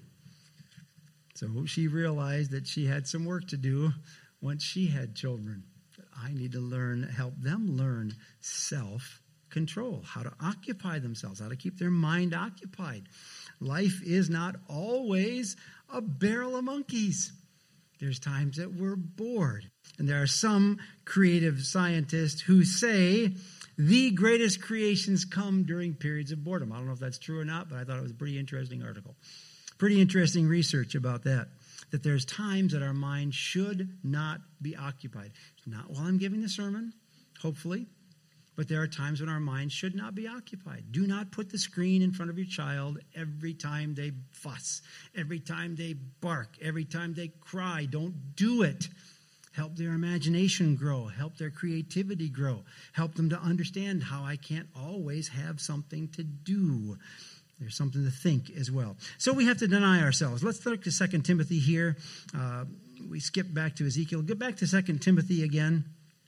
So she realized that she had some work to do once she had children. I need to help them learn self-control, how to occupy themselves, how to keep their mind occupied. Life is not always a barrel of monkeys. There's times that we're bored. And there are some creative scientists who say the greatest creations come during periods of boredom. I don't know if that's true or not, but I thought it was a pretty interesting article. Pretty interesting research about that. that there's times that our mind should not be occupied. Not while I'm giving the sermon, hopefully, but there are times when our mind should not be occupied. Do not put the screen in front of your child every time they fuss, every time they bark, every time they cry. Don't do it. Help their imagination grow. Help their creativity grow. Help them to understand how I can't always have something to do. There's something to think as well. So we have to deny ourselves. Let's look to 2 Timothy here. We skip back to Ezekiel. Get back to 2 Timothy again.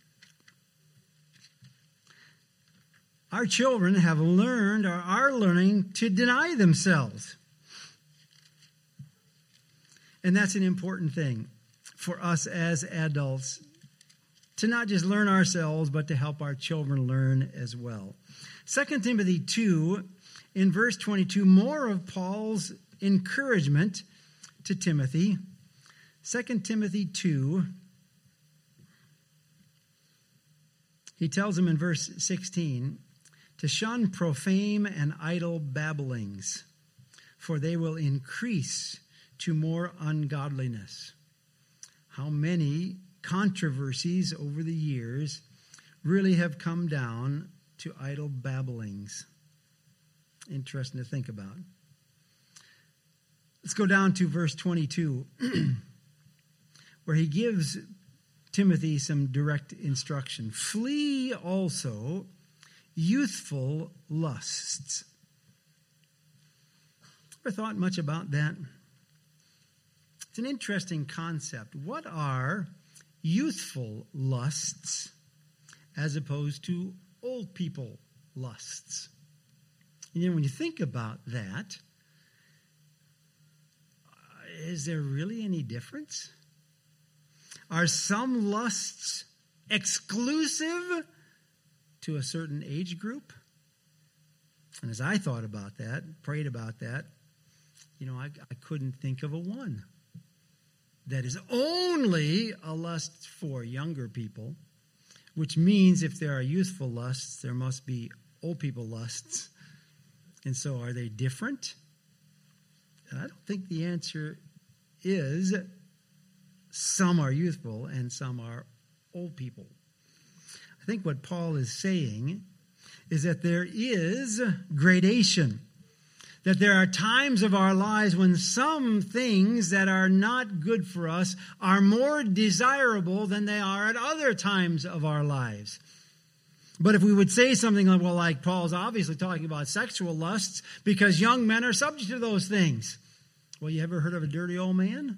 Our children have learned or are learning to deny themselves. And that's an important thing for us as adults, to not just learn ourselves, but to help our children learn as well. 2 Timothy 2, in verse 22, more of Paul's encouragement to Timothy. 2 Timothy 2, he tells him in verse 16, to shun profane and idle babblings, for they will increase to more ungodliness. How many controversies over the years really have come down to idle babblings? Interesting to think about. Let's go down to verse 22, where he gives Timothy some direct instruction. Flee also youthful lusts. Ever thought much about that? It's an interesting concept. What are youthful lusts as opposed to old people lusts? And then when you think about that, is there really any difference? Are some lusts exclusive to a certain age group? And as I thought about that, prayed about that, I couldn't think of a one that is only a lust for younger people, which means if there are youthful lusts, there must be old people lusts. And so are they different? And I don't think the answer is some are youthful and some are old people. I think what Paul is saying is that there is gradation, that there are times of our lives when some things that are not good for us are more desirable than they are at other times of our lives. But if we would say something like, well, like Paul's obviously talking about sexual lusts because young men are subject to those things. Well, you ever heard of a dirty old man?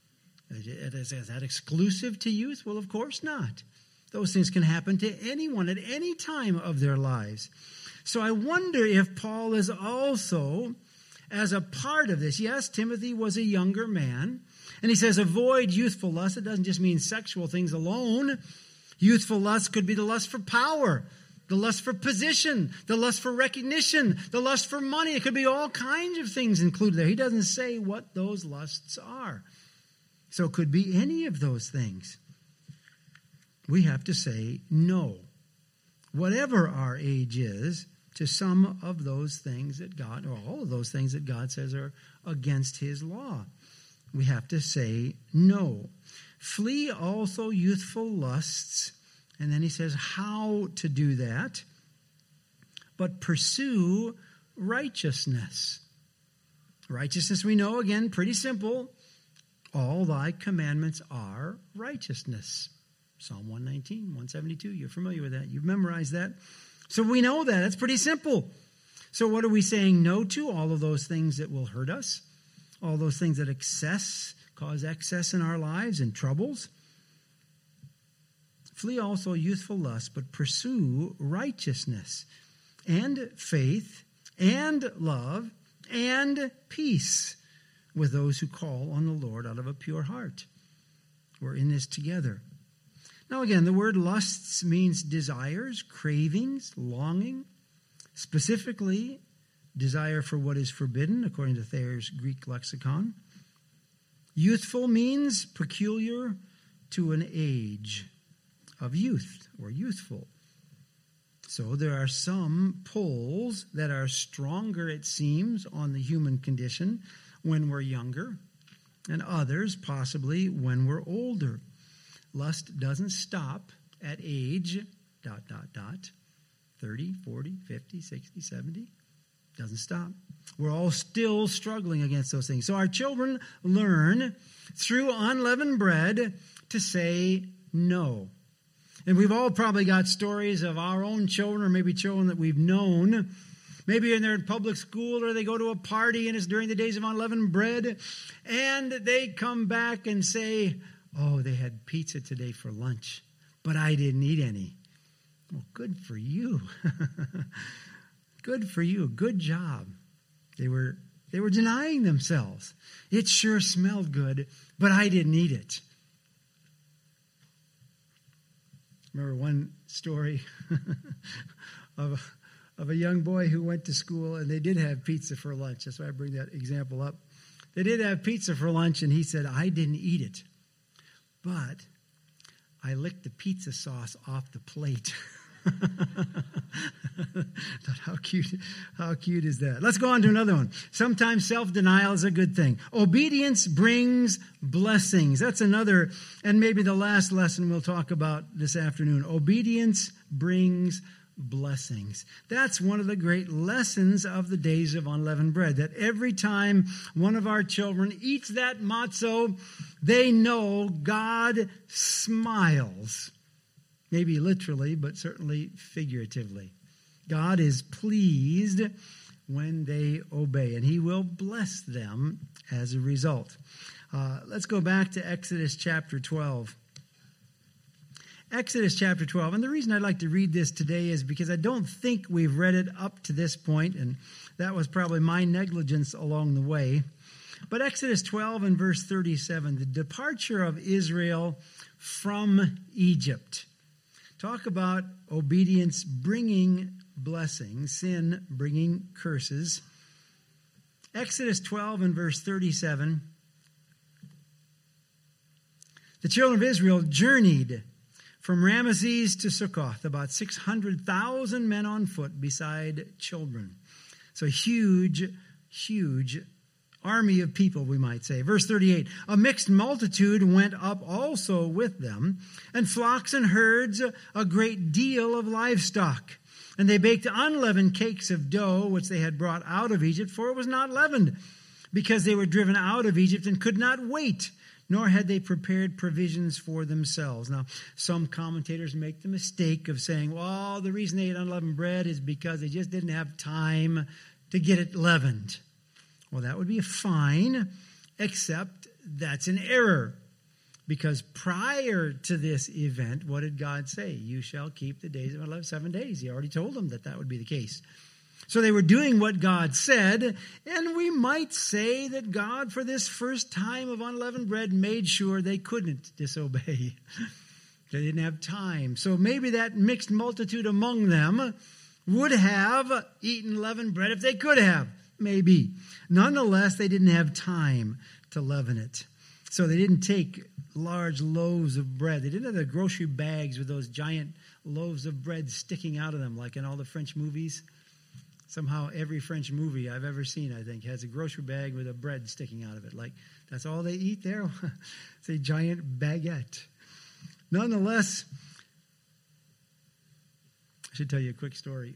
Is that exclusive to youth? Well, of course not. Those things can happen to anyone at any time of their lives. So I wonder if Paul is also, as a part of this, yes, Timothy was a younger man, and he says avoid youthful lust. It doesn't just mean sexual things alone. Youthful lust could be the lust for power, the lust for position, the lust for recognition, the lust for money. It could be all kinds of things included there. He doesn't say what those lusts are. So it could be any of those things. We have to say no, whatever our age is, to some of those things that God, or all of those things that God says are against his law. We have to say no. Flee also youthful lusts. And then he says how to do that. But pursue righteousness. Righteousness, we know, again, pretty simple. All thy commandments are righteousness. Psalm 119, 172, you're familiar with that. You've memorized that. So we know that. It's pretty simple. So what are we saying no to? All of those things that will hurt us. All those things that cause excess in our lives and troubles. Flee also youthful lust, but pursue righteousness and faith and love and peace with those who call on the Lord out of a pure heart. We're in this together. Now again, the word lusts means desires, cravings, longing, specifically desire for what is forbidden, according to Thayer's Greek lexicon. Youthful means peculiar to an age of youth or youthful. So there are some pulls that are stronger, it seems, on the human condition when we're younger. and others possibly when we're older. Lust doesn't stop at age, ... 30, 40, 50, 60, 70. Doesn't stop. We're all still struggling against those things. So our children learn through unleavened bread to say no. And we've all probably got stories of our own children, or maybe children that we've known. Maybe they're in public school, or they go to a party and it's during the days of unleavened bread, and they come back and say, "Oh, they had pizza today for lunch, but I didn't eat any." Well, good for you. Good for you. Good job. They were denying themselves. It sure smelled good, but I didn't eat it. Remember one story of a young boy who went to school, and they did have pizza for lunch. That's why I bring that example up. They did have pizza for lunch, and he said, "I didn't eat it, but I licked the pizza sauce off the plate." How cute is that? Let's go on to another one. Sometimes self-denial is a good thing. Obedience brings blessings. That's another, and maybe the last lesson we'll talk about this afternoon. Obedience brings blessings. That's one of the great lessons of the days of unleavened bread, that every time one of our children eats that matzo, they know God smiles. Maybe literally, but certainly figuratively. God is pleased when they obey, and he will bless them as a result. Let's go back to Exodus chapter 12. Exodus chapter 12. And the reason I'd like to read this today is because I don't think we've read it up to this point, and that was probably my negligence along the way. But Exodus 12 and verse 37, the departure of Israel from Egypt. Talk about obedience bringing blessings, sin bringing curses. Exodus 12 and verse 37. The children of Israel journeyed from Ramesses to Succoth, about 600,000 men on foot beside children. So huge army of people, we might say. Verse 38, a mixed multitude went up also with them, and flocks and herds, a great deal of livestock. And they baked unleavened cakes of dough, which they had brought out of Egypt, for it was not leavened, because they were driven out of Egypt and could not wait, nor had they prepared provisions for themselves. Now, some commentators make the mistake of saying, well, the reason they ate unleavened bread is because they just didn't have time to get it leavened. Well, that would be fine, except that's an error. Because prior to this event, what did God say? You shall keep the days of unleavened 7 days. He already told them that would be the case. So they were doing what God said, and we might say that God, for this first time of unleavened bread, made sure they couldn't disobey. They didn't have time. So maybe that mixed multitude among them would have eaten leavened bread if they could have. Maybe. Nonetheless, they didn't have time to leaven it. So they didn't take large loaves of bread. They didn't have the grocery bags with those giant loaves of bread sticking out of them like in all the French movies. Somehow every French movie I've ever seen, I think, has a grocery bag with a bread sticking out of it. Like, that's all they eat there? It's a giant baguette. Nonetheless, I should tell you a quick story.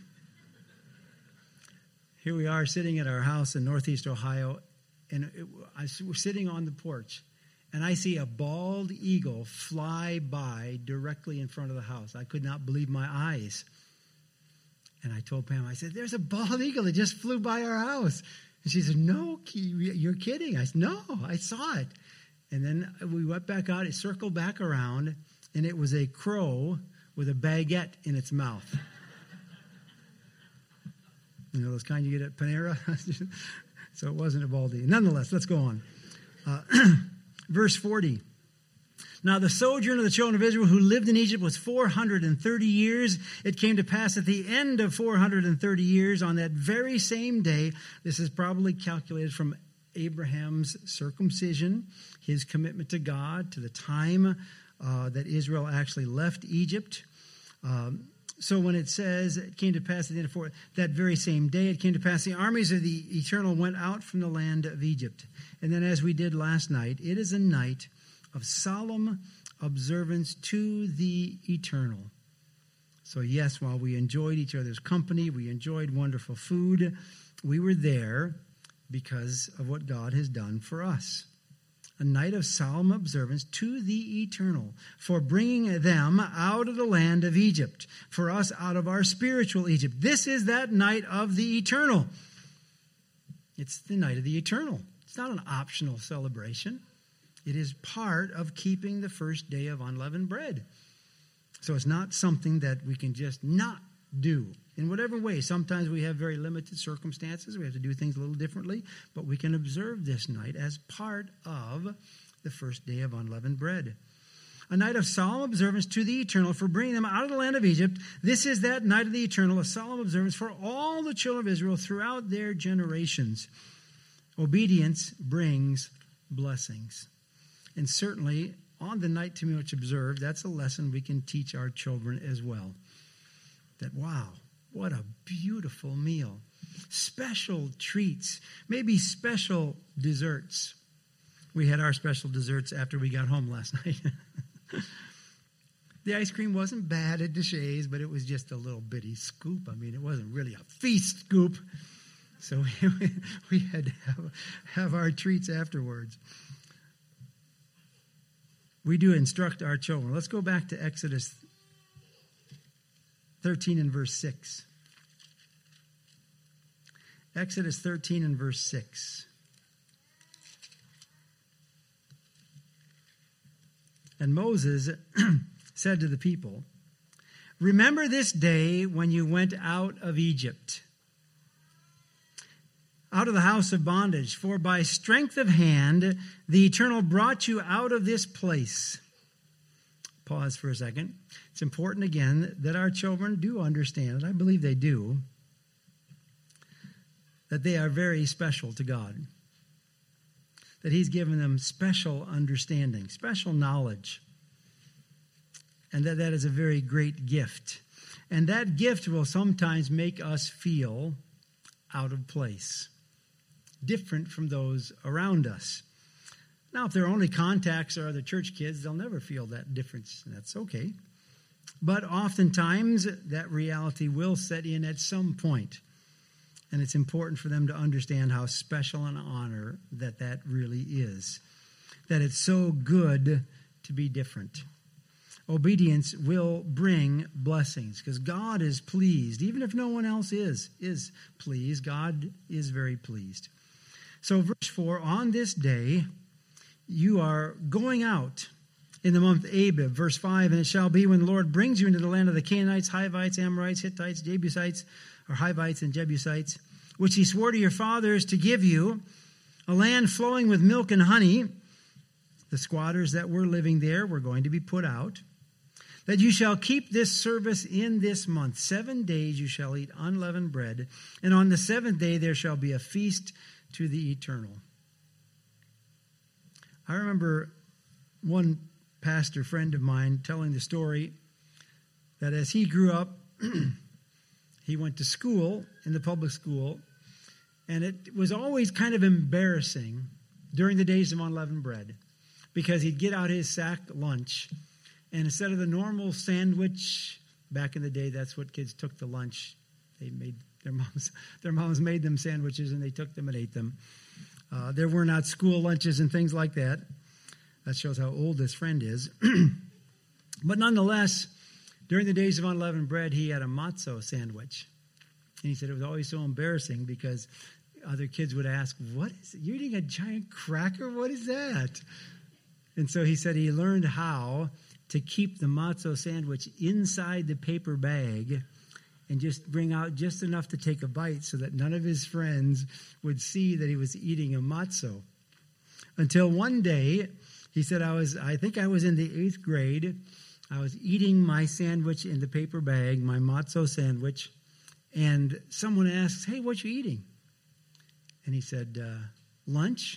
Here we are sitting at our house in Northeast Ohio, and we're sitting on the porch, and I see a bald eagle fly by directly in front of the house. I could not believe my eyes. And I told Pam, I said, there's a bald eagle that just flew by our house. And she said, no, you're kidding. I said, no, I saw it. And then we went back out, it circled back around, and it was a crow with a baguette in its mouth. You know those kind you get at Panera? So it wasn't a bald eagle. Nonetheless, let's go on. Verse 40. Now the sojourn of the children of Israel who lived in Egypt was 430 years. It came to pass at the end of 430 years on that very same day. This is probably calculated from Abraham's circumcision, his commitment to God, to the time that Israel actually left Egypt. So when it says it came to pass at the end of that very same day, it came to pass the armies of the Eternal went out from the land of Egypt. And then as we did last night, it is a night of solemn observance to the Eternal. So yes, while we enjoyed each other's company, we enjoyed wonderful food, we were there because of what God has done for us. A night of solemn observance to the Eternal, for bringing them out of the land of Egypt, for us out of our spiritual Egypt. This is that night of the Eternal. It's the night of the Eternal. It's not an optional celebration. It is part of keeping the first day of unleavened bread. So it's not something that we can just not do. In whatever way, sometimes we have very limited circumstances. We have to do things a little differently. But we can observe this night as part of the first day of unleavened bread. A night of solemn observance to the Eternal for bringing them out of the land of Egypt. This is that night of the Eternal, a solemn observance for all the children of Israel throughout their generations. Obedience brings blessings. And certainly, on the night to be much observed, that's a lesson we can teach our children as well. That, wow, what a beautiful meal. Special treats, maybe special desserts. We had our special desserts after we got home last night. The ice cream wasn't bad at Deshays, but it was just a little bitty scoop. I mean, it wasn't really a feast scoop. So we had to have our treats afterwards. We do instruct our children. Let's go back to Exodus 13 and verse 6. Exodus 13 and verse 6. And Moses said to the people, "Remember this day when you went out of Egypt, out of the house of bondage, for by strength of hand the Eternal brought you out of this place." Pause for a second. It's important again that our children do understand, and I believe they do, that they are very special to God. That He's given them special understanding, special knowledge. And that is a very great gift. And that gift will sometimes make us feel out of place, different from those around us. Now, if their only contacts are the church kids, they'll never feel that difference. That's okay. But oftentimes, that reality will set in at some point. And it's important for them to understand how special an honor that really is. That it's so good to be different. Obedience will bring blessings because God is pleased. Even if no one else is pleased, God is very pleased. So verse 4, on this day, you are going out in the month Abib. Verse 5, and it shall be when the Lord brings you into the land of the Canaanites, Hivites, Amorites, Hittites, Jebusites, or Hivites and Jebusites, which He swore to your fathers to give you, a land flowing with milk and honey. The squatters that were living there were going to be put out. That you shall keep this service in this month. 7 days you shall eat unleavened bread, and on the seventh day there shall be a feast to the Eternal. I remember one pastor friend of mine telling the story that as he grew up, he went to school, in the public school, and it was always kind of embarrassing during the days of unleavened bread because he'd get out his sack lunch, and instead of the normal sandwich, back in the day, that's what kids took to lunch. They made their moms made them sandwiches, and they took them and ate them. There were not school lunches and things like that. That shows how old this friend is. But nonetheless, during the days of unleavened bread, he had a matzo sandwich. And he said it was always so embarrassing because other kids would ask, "What is it? You're eating a giant cracker? What is that?" And so he said he learned how to keep the matzo sandwich inside the paper bag and just bring out just enough to take a bite so that none of his friends would see that he was eating a matzo. Until one day, he said, I think I was in the 8th grade. I was eating my sandwich in the paper bag, my matzo sandwich, and someone asked, "Hey, what you eating?" And he said, "Lunch."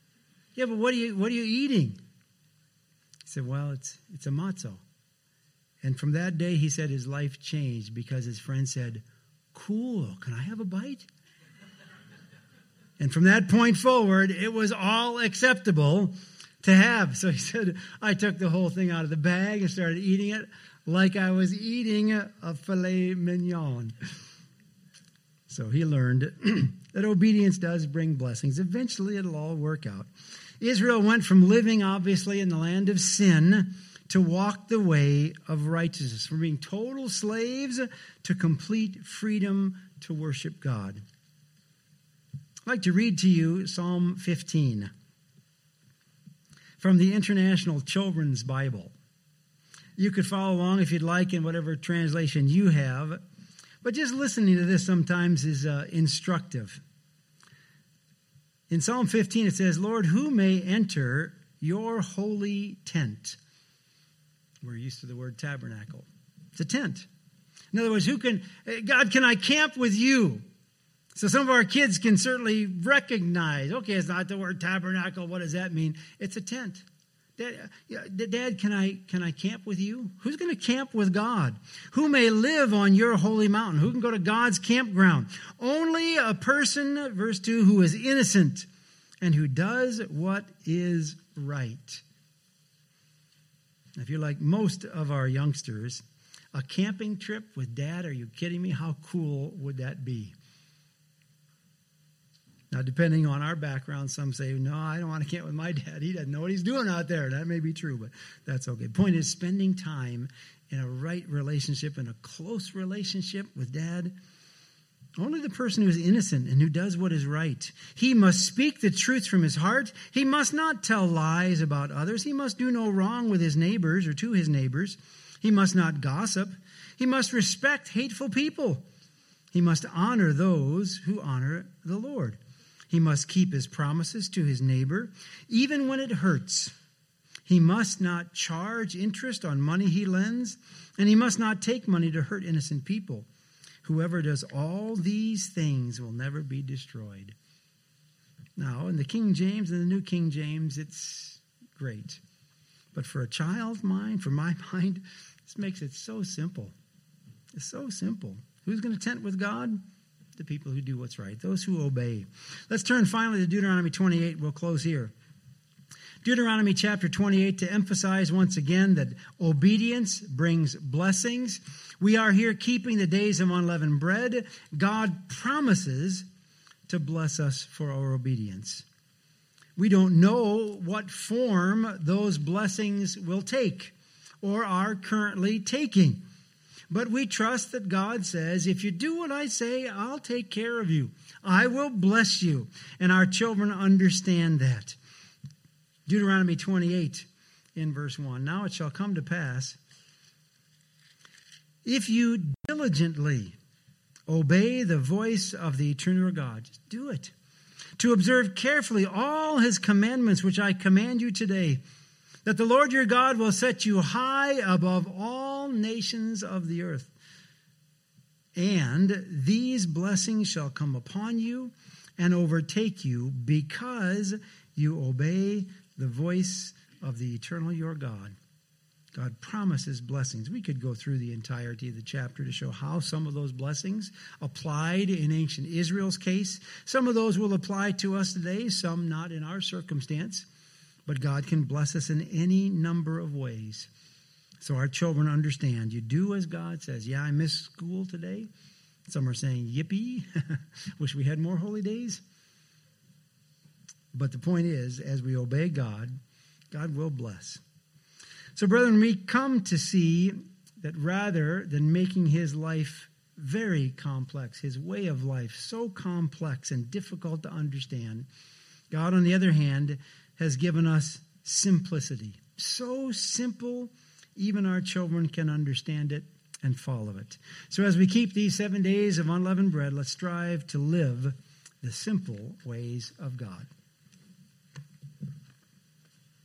"Yeah, but what are you eating?" He said, "Well, it's a matzo." And from that day, he said his life changed because his friend said, "Cool, can I have a bite?" And from that point forward, it was all acceptable to have. So he said, I took the whole thing out of the bag and started eating it like I was eating a filet mignon. So he learned that obedience does bring blessings. Eventually, it'll all work out. Israel went from living, obviously, in the land of sin to walk the way of righteousness, from being total slaves to complete freedom to worship God. I'd like to read to you Psalm 15 from the International Children's Bible. You could follow along if you'd like in whatever translation you have, but just listening to this sometimes is instructive. In Psalm 15 it says, "Lord, who may enter your holy tent?" We're used to the word tabernacle. It's a tent. In other words, God, can I camp with you? So some of our kids can certainly recognize, okay, it's not the word tabernacle. What does that mean? It's a tent. Dad, can I camp with you? Who's going to camp with God? Who may live on your holy mountain? Who can go to God's campground? Only a person, verse 2, who is innocent and who does what is right. If you're like most of our youngsters, a camping trip with Dad, are you kidding me? How cool would that be? Now, depending on our background, some say, no, I don't want to camp with my dad. He doesn't know what he's doing out there. That may be true, but that's okay. The point is, spending time in a right relationship, in a close relationship with Dad. Only the person who is innocent and who does what is right. He must speak the truth from his heart. He must not tell lies about others. He must do no wrong with his neighbors or to his neighbors. He must not gossip. He must respect hateful people. He must honor those who honor the Lord. He must keep his promises to his neighbor, even when it hurts. He must not charge interest on money he lends, and he must not take money to hurt innocent people. Whoever does all these things will never be destroyed. Now, in the King James and the New King James, it's great. But for a child's mind, for my mind, this makes it so simple. It's so simple. Who's going to tent with God? The people who do what's right, those who obey. Let's turn finally to Deuteronomy 28. We'll close here. Deuteronomy chapter 28, to emphasize once again that obedience brings blessings. We are here keeping the days of unleavened bread. God promises to bless us for our obedience. We don't know what form those blessings will take or are currently taking. But we trust that God says, if you do what I say, I'll take care of you. I will bless you. And our children understand that. Deuteronomy 28 in verse 1. Now it shall come to pass, if you diligently obey the voice of the eternal God, just do it, to observe carefully all his commandments which I command you today, that the Lord your God will set you high above all nations of the earth. And these blessings shall come upon you and overtake you because you obey the voice of the eternal your God. God promises blessings. We could go through the entirety of the chapter to show how some of those blessings applied in ancient Israel's case. Some of those will apply to us today, some not in our circumstance. But God can bless us in any number of ways. So our children understand. You do as God says. Yeah, I missed school today. Some are saying, yippee. Wish we had more holy days. But the point is, as we obey God, God will bless. So, brethren, we come to see that rather than making his life very complex, his way of life so complex and difficult to understand, God, on the other hand, has given us simplicity. So simple, even our children can understand it and follow it. So as we keep these 7 days of unleavened bread, let's strive to live the simple ways of God.